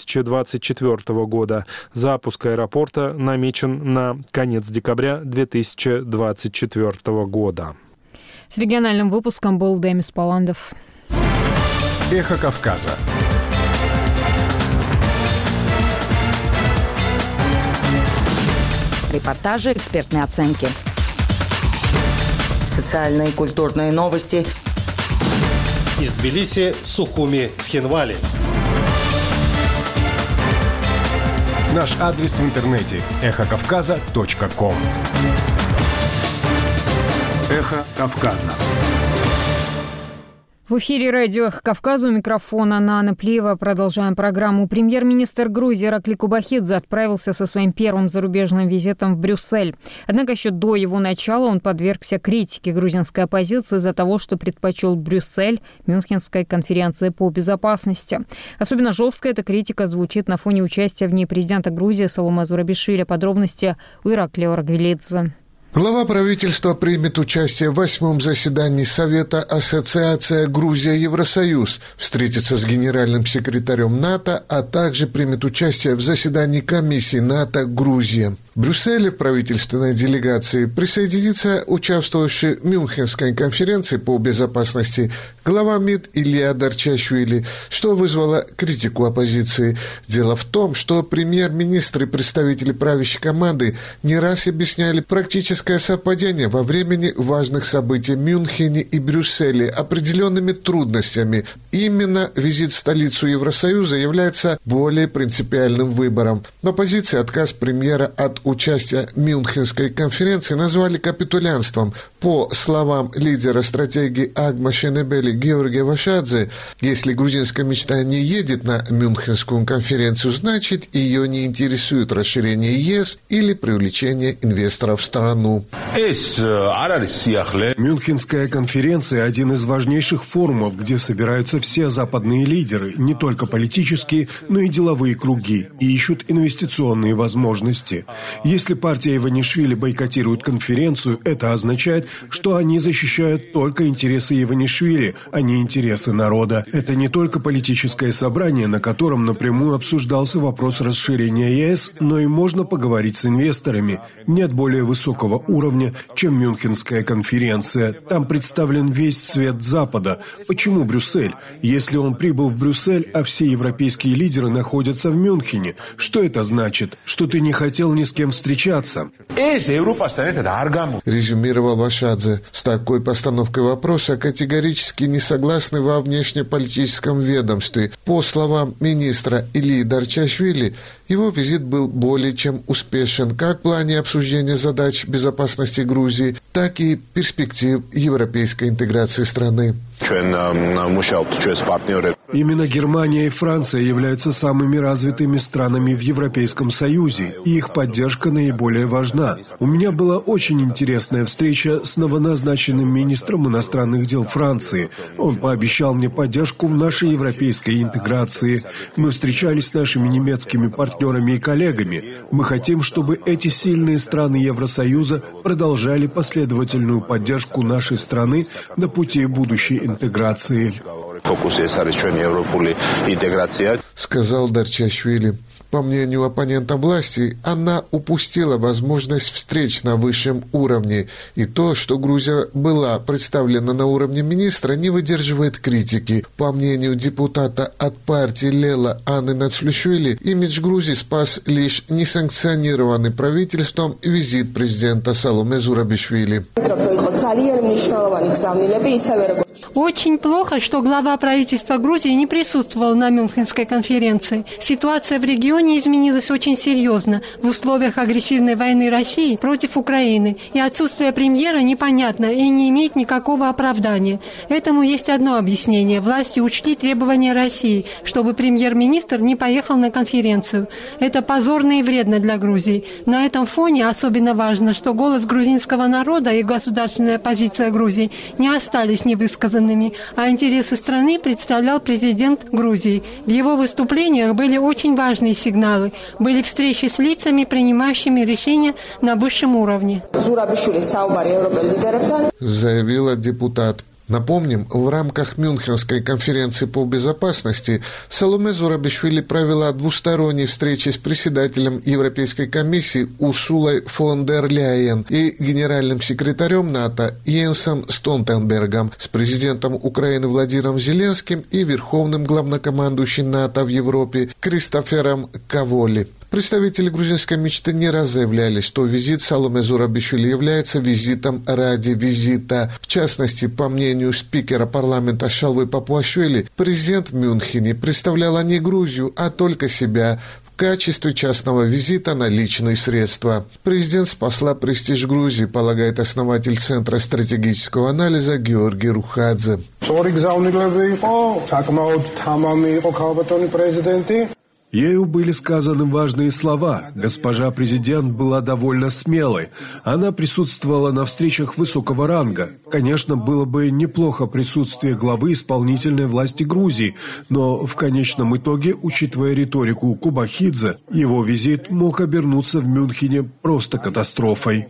2024 года. Запуск аэропорта намечен на конец декабря 2024 года. С региональным выпуском был Демис Паландов. Эхо Кавказа. Репортажи, экспертные оценки. Социальные и культурные новости. Из Тбилиси, Сухуми, Цхинвали. Наш адрес в интернете – эхокавказа.ком. Эхо Кавказа. В эфире радио «Эхо Кавказа», у микрофона Нана Плиева. Продолжаем программу. Премьер-министр Грузии Иракли Кобахидзе отправился со своим первым зарубежным визитом в Брюссель. Однако еще до его начала он подвергся критике грузинской оппозиции из-за того, что предпочел Брюссель Мюнхенской конференции по безопасности. Особенно жесткая эта критика звучит на фоне участия в ней президента Грузии Саломе Зурабишвили. Подробности у Ираклия Оргвелидзе. Глава правительства примет участие в 8-м заседании Совета Ассоциация Грузия-Евросоюз, встретится с генеральным секретарем НАТО, а также примет участие в заседании комиссии НАТО-Грузия. В Брюсселе в правительственной делегации присоединится участвовавший в Мюнхенской конференции по безопасности глава МИД Илья Дарчашвили, что вызвало критику оппозиции. Дело в том, что премьер-министр и представители правящей команды не раз объясняли практическое совпадение во времени важных событий в Мюнхене и Брюсселе определенными трудностями. Именно визит в столицу Евросоюза является более принципиальным выбором. В оппозиции отказ премьера от участия в Мюнхенской конференции назвали капитулянством. По словам лидера стратегии Агма Шенебели Георгия Вашадзе, если грузинская мечта не едет на Мюнхенскую конференцию, значит, ее не интересует расширение ЕС или привлечение инвесторов в страну. Мюнхенская конференция – один из важнейших форумов, где собираются все западные лидеры, не только политические, но и деловые круги, и ищут инвестиционные возможности. Если партия Иванишвили бойкотирует конференцию, это означает, что они защищают только интересы Иванишвили, а не интересы народа. Это не только политическое собрание, на котором напрямую обсуждался вопрос расширения ЕС, но и можно поговорить с инвесторами. Нет более высокого уровня, чем Мюнхенская конференция. Там представлен весь цвет Запада. Почему Брюссель? Если он прибыл в Брюссель, а все европейские лидеры находятся в Мюнхене, что это значит? Что ты не хотел ни с кем встречаться? Резюмировал Вашадзе. С такой постановкой вопроса категорически не согласны во внешнеполитическом ведомстве. По словам министра Ильи Дарчашвили, его визит был более чем успешен как в плане обсуждения задач безопасности Грузии, так и перспектив европейской интеграции страны. Именно Германия и Франция являются самыми развитыми странами в Европейском Союзе, и их поддержка наиболее важна. У меня была очень интересная встреча с новоназначенным министром иностранных дел Франции. Он пообещал мне поддержку в нашей европейской интеграции. Мы встречались с нашими немецкими партнерами и коллегами. Мы хотим, чтобы эти сильные страны Евросоюза продолжали последовательную поддержку нашей страны на пути будущей интеграции. Сказал Дарчашвили. По мнению оппонента власти, она упустила возможность встреч на высшем уровне. И то, что Грузия была представлена на уровне министра, не выдерживает критики. По мнению депутата от партии Лела Анны Нацлюшвили, имидж Грузии спас лишь несанкционированный правительством визит президента Саломе Зурабишвили. Очень плохо, что глава правительства Грузии не присутствовал на Мюнхенской конференции. Ситуация в регионе изменилась очень серьезно в условиях агрессивной войны России против Украины, и отсутствие премьера непонятно и не имеет никакого оправдания. Этому есть одно объяснение. Власти учли требования России, чтобы премьер-министр не поехал на конференцию. Это позорно и вредно для Грузии. На этом фоне особенно важно, что голос грузинского народа и государственная позиция Грузии не остались невысказанными, а интересы страны представлял президент Грузии. В его выступлениях были очень важные сигналы, были встречи с лицами, принимающими решения на высшем уровне. Заявила депутат. Напомним, в рамках Мюнхенской конференции по безопасности Саломе Зурабишвили провела двусторонние встречи с председателем Европейской комиссии Урсулой фон дер Ляйен и генеральным секретарем НАТО Йенсом Столтенбергом, с президентом Украины Владимиром Зеленским и верховным главнокомандующим НАТО в Европе Кристофером Каволи. Представители грузинской мечты не раз заявляли, что визит Саломе Зурабишвили является визитом ради визита. В частности, по мнению спикера парламента Шалвы Папуашвили, президент в Мюнхене представляла не Грузию, а только себя в качестве частного визита на личные средства. Президент спасла престиж Грузии, полагает основатель Центра стратегического анализа Георгий Рухадзе. Ею были сказаны важные слова. Госпожа президент была довольно смелой. Она присутствовала на встречах высокого ранга. Конечно, было бы неплохо присутствие главы исполнительной власти Грузии, но в конечном итоге, учитывая риторику Кубахидзе, его визит мог обернуться в Мюнхене просто катастрофой.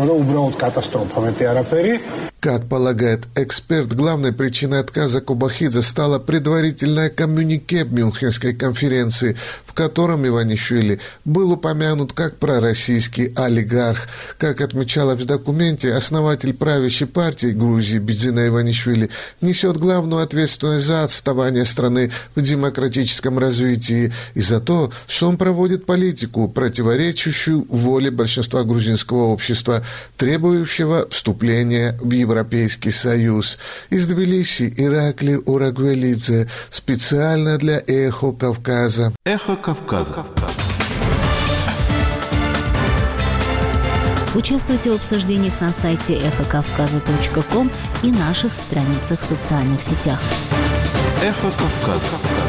Как полагает эксперт, главной причиной отказа Кубахидзе стала предварительное коммюнике Мюнхенской конференции, в котором Иванишвили был упомянут как пророссийский олигарх. Как отмечалось в документе, основатель правящей партии Грузии Бидзина Иванишвили несет главную ответственность за отставание страны в демократическом развитии и за то, что он проводит политику, противоречащую воле большинства грузинского общества, требующего вступления в Европейский Союз. Из Тбилиси Иракли Урагвелидзе специально для «Эхо Кавказа». «Эхо Кавказа». Участвуйте в обсуждениях на сайте эхокавказа.ком и наших страницах в социальных сетях. «Эхо Кавказа».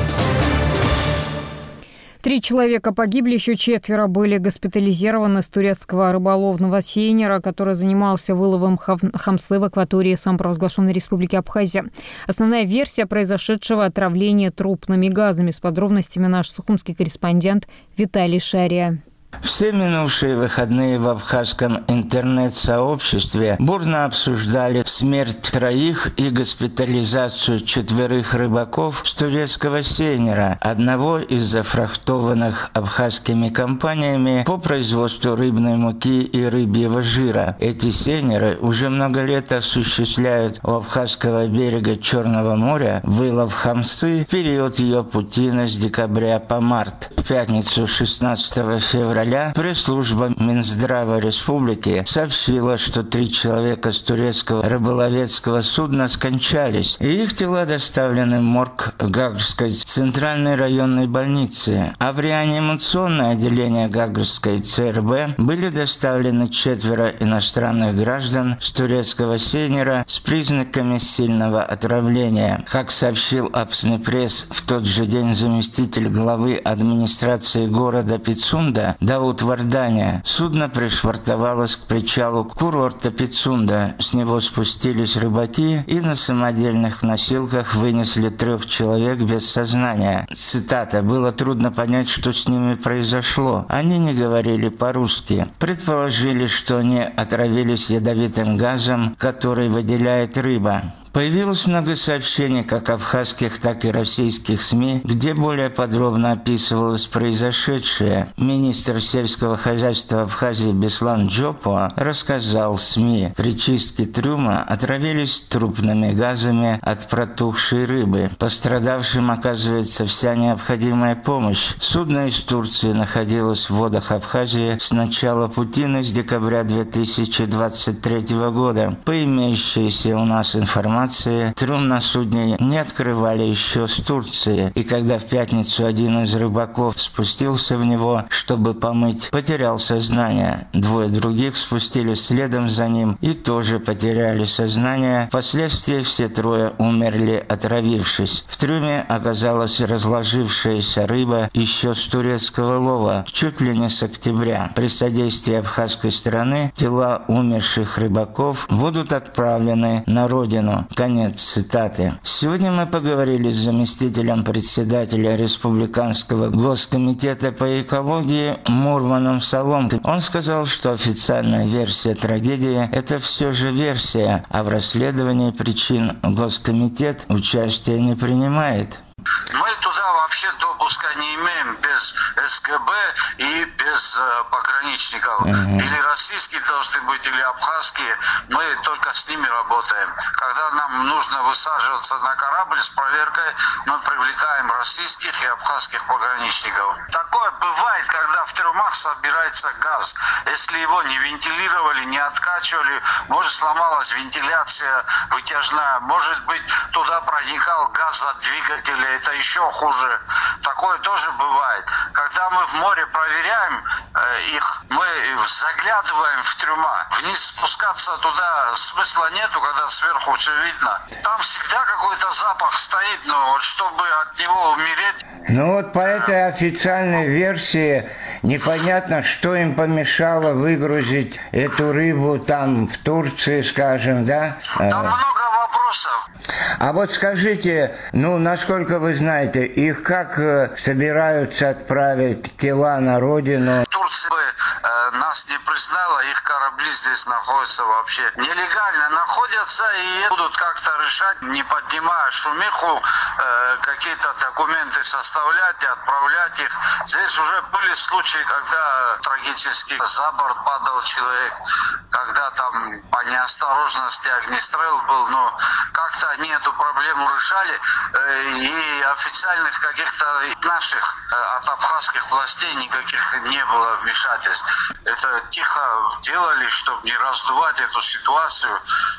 3 человека погибли, еще 4 были госпитализированы с турецкого рыболовного сейнера, который занимался выловом хамсы в акватории самопровозглашенной республики Абхазия. Основная версия произошедшего — отравление трупными газами. С подробностями наш сухумский корреспондент Виталий Шария. Все минувшие выходные в абхазском интернет-сообществе бурно обсуждали смерть 3 и госпитализацию 4 рыбаков с турецкого сейнера, одного из зафрахтованных абхазскими компаниями по производству рыбной муки и рыбьего жира. Эти сейнеры уже много лет осуществляют у абхазского берега Черного моря вылов хамсы в период ее путина с декабря по март. В пятницу 16 февраля пресс-служба Минздрава Республики сообщила, что 3 человека с турецкого рыболовецкого судна скончались, и их тела доставлены в морг Гагрской центральной районной больницы, а в реанимационное отделение Гагрской ЦРБ были доставлены 4 иностранных граждан с турецкого сейнера с признаками сильного отравления. Как сообщил Апснепресс, в тот же день заместитель главы администрации города Пицунда Дауд Варданя, судно пришвартовалось к причалу курорта Пицунда. С него спустились рыбаки и на самодельных носилках вынесли 3 человек без сознания. Цитата: «Было трудно понять, что с ними произошло. Они не говорили по-русски. Предположили, что они отравились ядовитым газом, который выделяет рыба». Появилось много сообщений как абхазских, так и российских СМИ, где более подробно описывалось произошедшее. Министр сельского хозяйства Абхазии Беслан Джопо рассказал в СМИ: при чистке трюма отравились трупными газами от протухшей рыбы. Пострадавшим оказывается вся необходимая помощь. Судно из Турции находилось в водах Абхазии с начала путины с декабря 2023 года. По имеющейся у нас информации, трюм на судне не открывали еще с Турции, и когда в пятницу один из рыбаков спустился в него, чтобы помыть, потерял сознание. 2 других спустились следом за ним и тоже потеряли сознание. Впоследствии все 3 умерли, отравившись. В трюме оказалась разложившаяся рыба еще с турецкого лова, чуть ли не с октября. При содействии абхазской стороны тела умерших рыбаков будут отправлены на родину. Конец цитаты. Сегодня мы поговорили с заместителем председателя Республиканского госкомитета по экологии Мурманом Соломкой. Он сказал, что официальная версия трагедии – это все же версия, а в расследовании причин госкомитет участия не принимает. Мы туда вообще допуска не имеем без СКБ и без пограничников. Или российские должны быть, или абхазские. Мы только с ними работаем. Когда нам нужно высаживаться на корабль с проверкой, мы привлекаем российских и абхазских пограничников. Такое бывает, когда в трюмах собирается газ. Если его не вентилировали, не откачивали, может сломалась вентиляция вытяжная, может быть туда проникал газ от двигателя. Это еще хуже. Так такое тоже бывает. Когда мы в море проверяем их, мы заглядываем в трюма. Вниз спускаться туда смысла нету, когда сверху все видно. Там всегда какой-то запах стоит, но вот чтобы от него умереть... Ну вот по этой официальной версии непонятно, что им помешало выгрузить эту рыбу там в Турции, скажем, да? Там много вопросов. А вот скажите, ну, насколько вы знаете, их как собираются отправить тела на родину? Турция бы нас не признала, их корабли здесь находятся вообще нелегально находятся и будут как-то решать, не поднимая шумиху, какие-то документы составлять и отправлять их. Здесь уже были случаи, когда трагически за борт падал человек, когда там по неосторожности огнестрел был, но как-то они эту проблему решали, и официальных каких-то наших от абхазских властей никаких не было вмешательств. Это тихо делали, чтобы не раздувать эту ситуацию,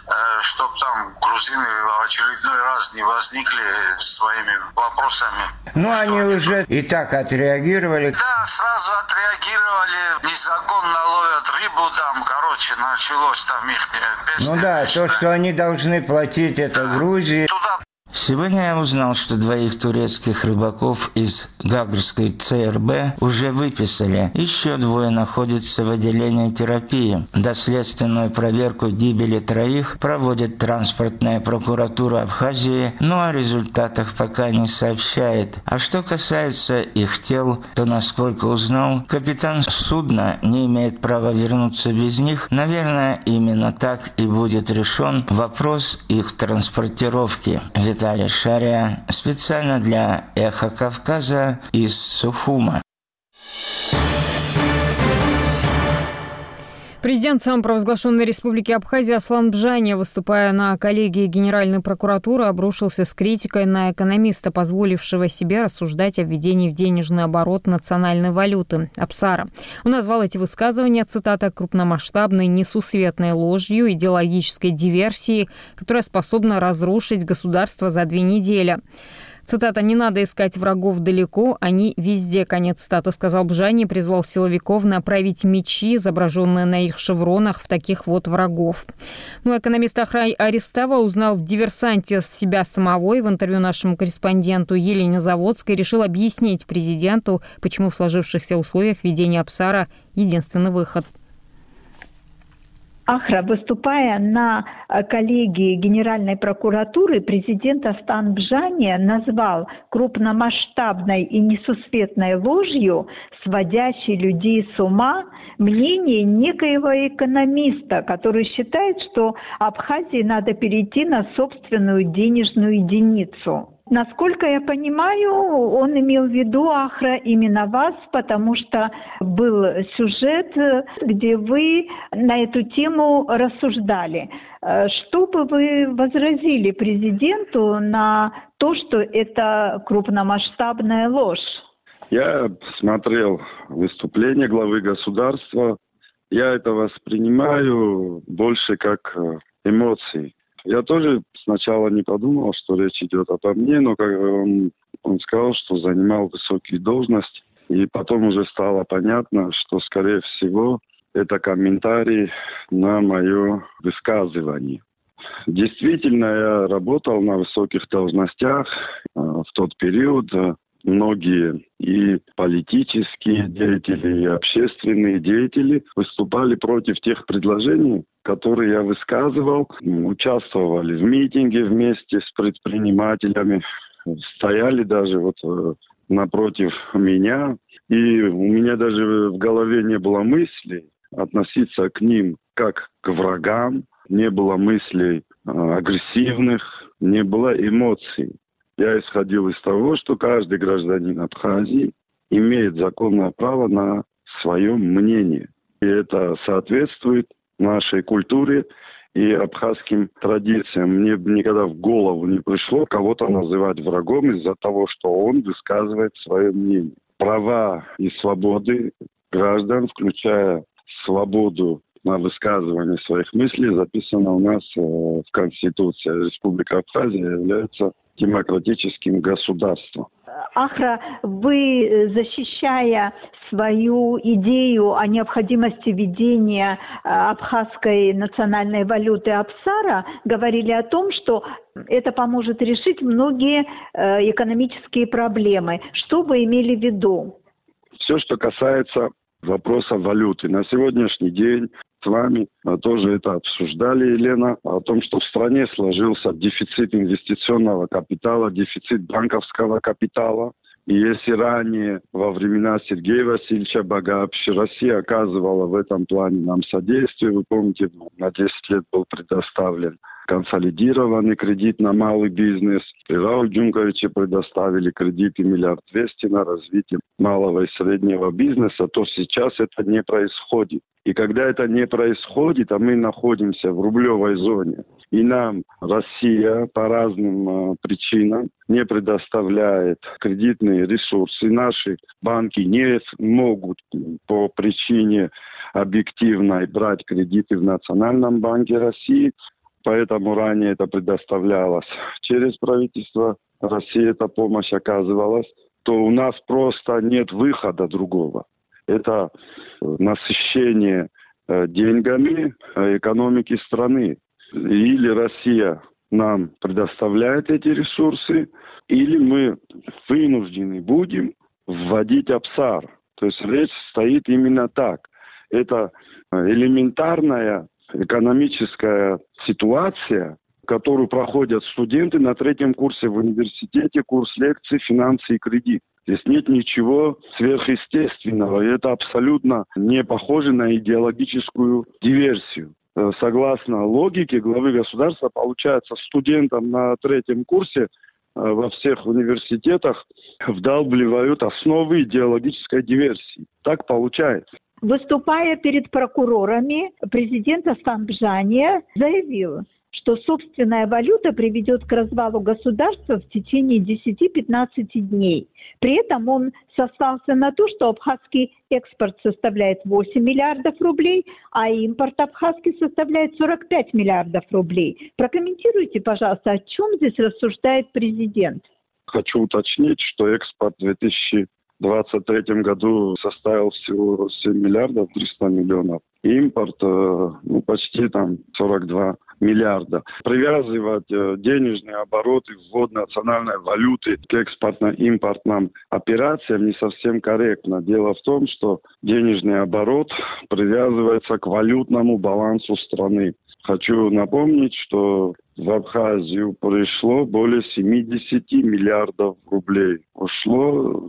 чтобы там грузины в очередной раз не возникли своими вопросами. Ну, они уже и так отреагировали. Да, сразу отреагировали, незаконно ловят рыбу там, короче, началось там их песня. Ну да, то, что они должны платить, это Грузии. Сегодня я узнал, что 2 турецких рыбаков из Гагрской ЦРБ уже выписали. Еще 2 находятся в отделении терапии. Доследственную проверку гибели 3 проводит транспортная прокуратура Абхазии, но о результатах пока не сообщает. А что касается их тел, то, насколько узнал, капитан судна не имеет права вернуться без них. Наверное, именно так и будет решен вопрос их транспортировки. Виталий Шария специально для «Эхо Кавказа» из Сухума. Президент самопровозглашенной республики Абхазия Аслан Бжания, выступая на коллегии Генеральной прокуратуры, обрушился с критикой на экономиста, позволившего себе рассуждать о введении в денежный оборот национальной валюты – Апсара. Он назвал эти высказывания, цитата, «крупномасштабной несусветной ложью, идеологической диверсией, которая способна разрушить государство за 2 недели». Цитата: «Не надо искать врагов далеко, они везде», конец цитаты, сказал Бжания, призвал силовиков направить мечи, изображенные на их шевронах, в таких вот врагов. Ну, экономист Ахрай Аристава узнал в диверсанте себя самого и в интервью нашему корреспонденту Елене Заводской решил объяснить президенту, почему в сложившихся условиях введения Апсара единственный выход. Ахра, выступая на коллегии Генеральной прокуратуры, президент Аслан Бжания назвал крупномасштабной и несусветной ложью, сводящей людей с ума, мнение некоего экономиста, который считает, что Абхазии надо перейти на собственную денежную единицу. Насколько я понимаю, он имел в виду, Ахра, именно вас, потому что был сюжет, где вы на эту тему рассуждали. Что бы вы возразили президенту на то, что это крупномасштабная ложь? Я смотрел выступление главы государства. Я это воспринимаю больше как эмоции. Я тоже сначала не подумал, что речь идет обо мне, но как он сказал, что занимал высокие должности. И потом уже стало понятно, что, скорее всего, это комментарий на мое высказывание. Действительно, я работал на высоких должностях в тот период. Многие и политические деятели, и общественные деятели выступали против тех предложений, которые я высказывал, участвовали в митинге вместе с предпринимателями, стояли даже вот напротив меня. И у меня даже в голове не было мыслей относиться к ним как к врагам, не было мыслей агрессивных, не было эмоций. Я исходил из того, что каждый гражданин Абхазии имеет законное право на свое мнение. И это соответствует нашей культуре и абхазским традициям. Мне никогда в голову не пришло кого-то называть врагом из-за того, что он высказывает свое мнение. Права и свободы граждан, включая свободу на высказывание своих мыслей, записано у нас в Конституции. Республика Абхазия является демократическим государством. Ахра, вы, защищая свою идею о необходимости введения абхазской национальной валюты Апсара, говорили о том, что это поможет решить многие экономические проблемы. Что вы имели в виду? Все, что касается вопроса валюты. На сегодняшний день с вами тоже это обсуждали, Елена, о том, что в стране сложился дефицит инвестиционного капитала, дефицит банковского капитала. И если ранее, во времена Сергея Васильевича Багапши, Россия оказывала в этом плане нам содействие, вы помните, на 10 лет был предоставлен консолидированный кредит на малый бизнес. При Рауле Джунковиче предоставили кредиты 1 200 000 на развитие малого и среднего бизнеса, то сейчас это не происходит. И когда это не происходит, а мы находимся в рублевой зоне, и нам Россия по разным причинам не предоставляет кредитные ресурсы, наши банки не могут по причине объективной брать кредиты в Национальном банке России, поэтому ранее это предоставлялось через правительство России, эта помощь оказывалась, то у нас просто нет выхода другого. Это насыщение деньгами экономики страны. Или Россия нам предоставляет эти ресурсы, или мы вынуждены будем вводить Апсар. То есть речь стоит именно так. Это элементарная экономическая ситуация, которую проходят студенты на 3-м курсе в университете, курс лекций «Финансы и кредит». Здесь нет ничего сверхъестественного, и это абсолютно не похоже на идеологическую диверсию. Согласно логике главы государства, получается, студентам на 3-м курсе во всех университетах вдалбливают основы идеологической диверсии. Так получается. Выступая перед прокурорами, президент Астан Бжания заявил, что собственная валюта приведет к развалу государства в течение 10-15 дней. При этом он сослался на то, что абхазский экспорт составляет 8 миллиардов рублей, а импорт абхазский составляет 45 миллиардов рублей. Прокомментируйте, пожалуйста, о чем здесь рассуждает президент? Хочу уточнить, что экспорт в 2023 году составил всего 7 миллиардов 300 миллионов. Импорт почти 42 миллиарда. Привязывать денежные обороты, ввод национальной валюты к экспортно-импортным операциям не совсем корректно. Дело в том, что денежный оборот привязывается к валютному балансу страны. Хочу напомнить, что в Абхазию пришло более 70 миллиардов рублей. Ушло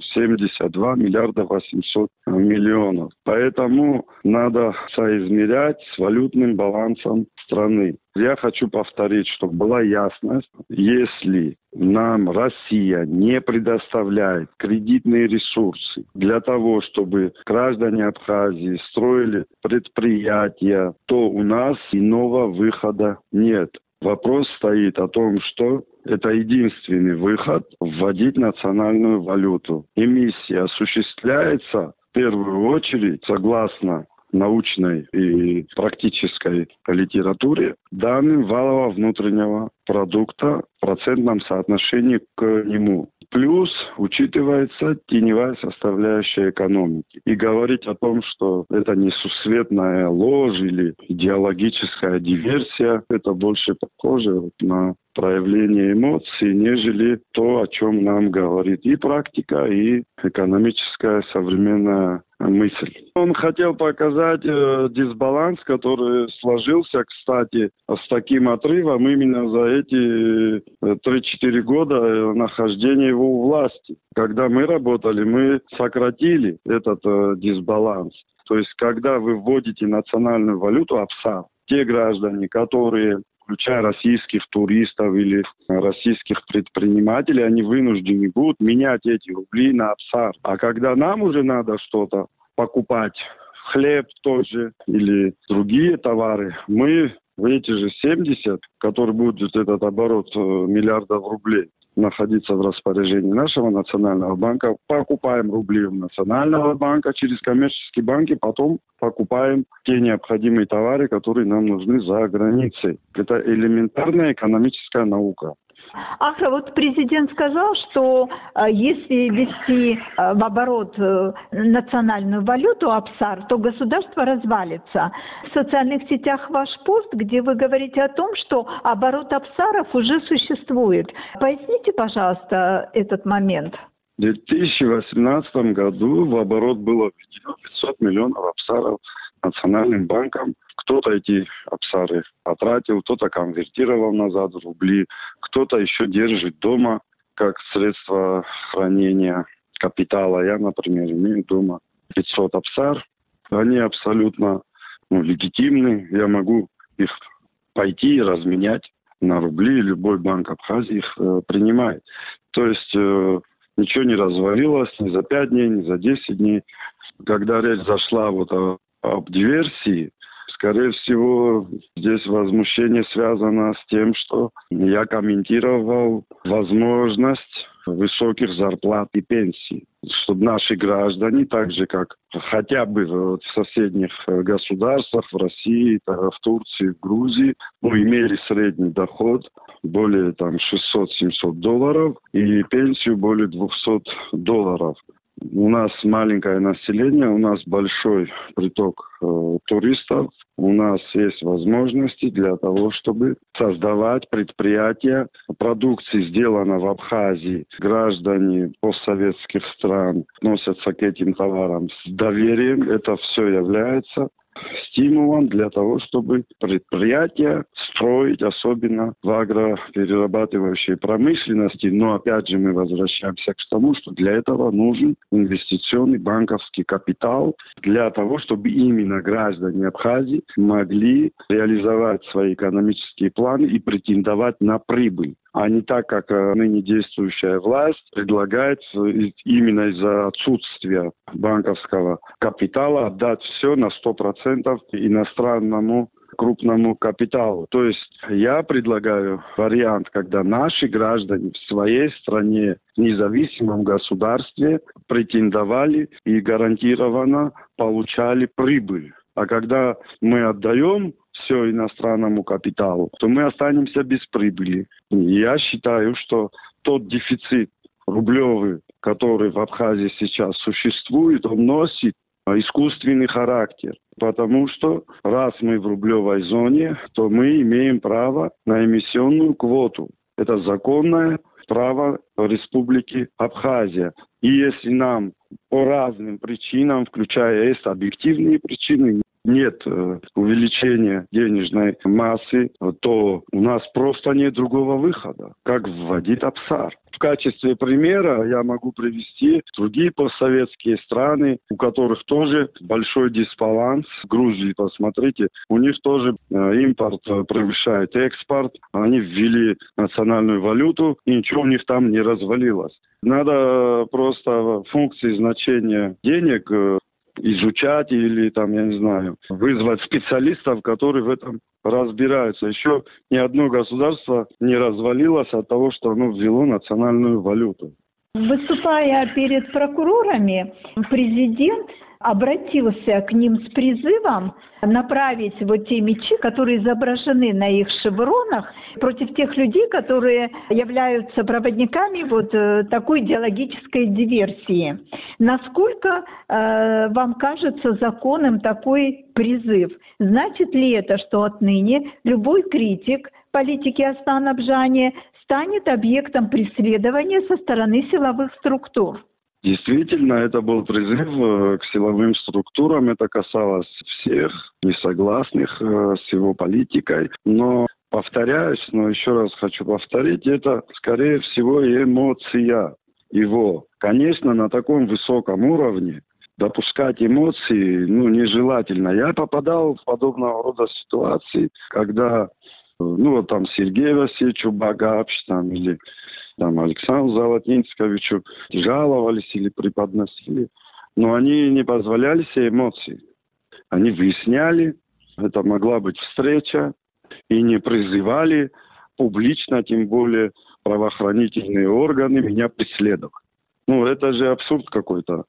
72 миллиарда 800 миллионов. Поэтому надо соизмерять с валютным балансом страны. Я хочу повторить, чтобы была ясность. Если нам Россия не предоставляет кредитные ресурсы для того, чтобы граждане Абхазии строили предприятия, то у нас иного выхода нет. Вопрос стоит о том, что это единственный выход – вводить национальную валюту. Эмиссия осуществляется в первую очередь согласно научной и практической литературе данным валового внутреннего продукта в процентном соотношении к нему. Плюс учитывается теневая составляющая экономики. И говорить о том, что это несусветная ложь или идеологическая диверсия, это больше похоже на проявление эмоций, нежели то, о чем нам говорит и практика, и экономическая современная мысль. Он хотел показать дисбаланс, который сложился, кстати, с таким отрывом именно за эти 3-4 года нахождения его у власти. Когда мы работали, мы сократили этот дисбаланс. То есть, когда вы вводите национальную валюту, Апсар, те граждане, которые, включая российских туристов или российских предпринимателей, они вынуждены будут менять эти рубли на Апсар. А когда нам уже надо что-то покупать, хлеб тот же или другие товары, мы в эти же 70, которые будут этот оборот миллиардов рублей находиться в распоряжении нашего национального банка, покупаем рубли у национального банка через коммерческие банки, потом покупаем те необходимые товары, которые нам нужны за границей. Это элементарная экономическая наука. Ахра, вот президент сказал, что если ввести в оборот национальную валюту Апсар, то государство развалится. В социальных сетях ваш пост, где вы говорите о том, что оборот Апсаров уже существует. Поясните, пожалуйста, этот момент. В 2018 году в оборот было введено 500 миллионов Апсаров Национальным банком. Кто-то эти Апсары потратил, кто-то конвертировал назад в рубли, кто-то еще держит дома как средство хранения капитала. Я, например, имею дома 500 Апсар. Они абсолютно легитимны. Я могу их пойти и разменять на рубли. Любой банк Абхазии их принимает. То есть ничего не развалилось ни за 5 дней, ни за 10 дней. Когда речь зашла об диверсии, скорее всего, здесь возмущение связано с тем, что я комментировал возможность высоких зарплат и пенсий, чтобы наши граждане, так же как хотя бы в соседних государствах, в России, в Турции, в Грузии, имели средний доход более $600-700 и пенсию более $200. У нас маленькое население, у нас большой приток туристов, у нас есть возможности для того, чтобы создавать предприятия. Продукции, сделанной в Абхазии, граждане постсоветских стран относятся к этим товарам с доверием. Это все является стимулом для того, чтобы предприятия строить, особенно в агроперерабатывающей промышленности. Но опять же мы возвращаемся к тому, что для этого нужен инвестиционный банковский капитал, для того, чтобы именно граждане Абхазии могли реализовать свои экономические планы и претендовать на прибыль. А не так, как ныне действующая власть предлагает именно из-за отсутствия банковского капитала отдать все на 100% иностранному крупному капиталу. То есть я предлагаю вариант, когда наши граждане в своей стране, в независимом государстве претендовали и гарантированно получали прибыль. А когда мы отдаем все иностранному капиталу, то мы останемся без прибыли. Я считаю, что тот дефицит рублевый, который в Абхазии сейчас существует, он носит искусственный характер. Потому что раз мы в рублевой зоне, то мы имеем право на эмиссионную квоту. Это законное право Республики Абхазия. И если нам по разным причинам, включая есть объективные причины, нет увеличения денежной массы, то у нас просто нет другого выхода, как вводить Апсар. В качестве примера я могу привести другие постсоветские страны, у которых тоже большой дисбаланс. В Грузии, посмотрите, у них тоже импорт превышает экспорт. Они ввели национальную валюту, и ничего у них там не развалилось. Надо просто функции значения денег изучать или я не знаю, вызвать специалистов, которые в этом разбираются. Еще ни одно государство не развалилось от того, что оно ввело национальную валюту. Выступая перед прокурорами, президент обратился к ним с призывом направить вот те мечи, которые изображены на их шевронах, против тех людей, которые являются проводниками вот такой идеологической диверсии. Насколько вам кажется законным такой призыв? Значит ли это, что отныне любой критик политики Астана Абжани станет объектом преследования со стороны силовых структур? Действительно, это был призыв к силовым структурам. Это касалось всех несогласных с его политикой. Но, повторяюсь, еще раз хочу повторить, это, скорее всего, эмоция его. Конечно, на таком высоком уровне допускать эмоции нежелательно. Я попадал в подобного рода ситуации, когда Сергей Васильевич Багапч или Александру Золотинсковичу жаловались или преподносили. Но они не позволяли себе эмоций. Они выясняли, это могла быть встреча, и не призывали публично, тем более правоохранительные органы, меня преследовать. Это же абсурд какой-то.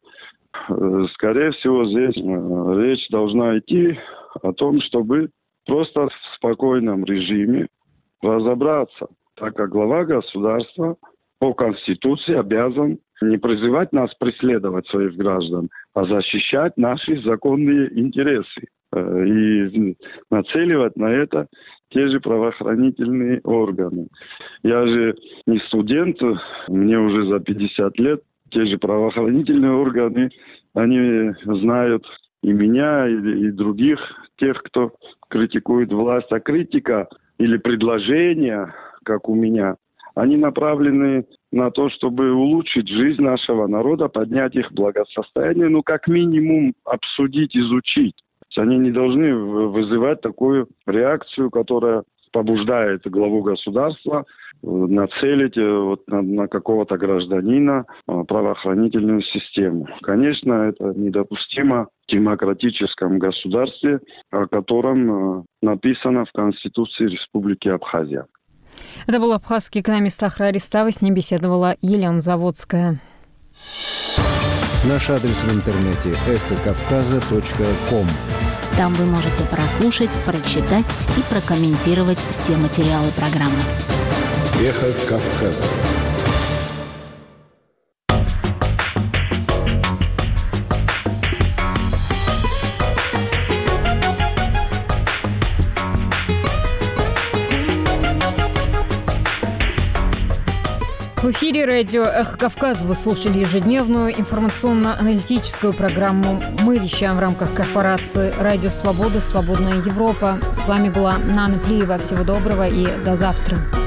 Скорее всего, здесь речь должна идти о том, чтобы просто в спокойном режиме разобраться, так как глава государства по Конституции обязан не призывать нас преследовать своих граждан, а защищать наши законные интересы и нацеливать на это те же правоохранительные органы. Я же не студент, мне уже за 50 лет. Те же правоохранительные органы, они знают и меня, и других, тех, кто критикует власть. А критика или предложения, как у меня, они направлены на то, чтобы улучшить жизнь нашего народа, поднять их благосостояние, как минимум обсудить, изучить. Они не должны вызывать такую реакцию, которая побуждает главу государства нацелить на какого-то гражданина правоохранительную систему. Конечно, это недопустимо в демократическом государстве, о котором написано в Конституции Республики Абхазия. Это был абхазский экономист Ахра Ариставы, с ним беседовала Елена Заводская. Наш адрес в интернете эхокавказа.ком. Там вы можете прослушать, прочитать и прокомментировать все материалы программы. Эхо Кавказа. В эфире радио «Эхо Кавказа» вы слушали ежедневную информационно-аналитическую программу. Мы вещаем в рамках корпорации «Радио Свобода. Свободная Европа». С вами была Нана Плиева. Всего доброго и до завтра.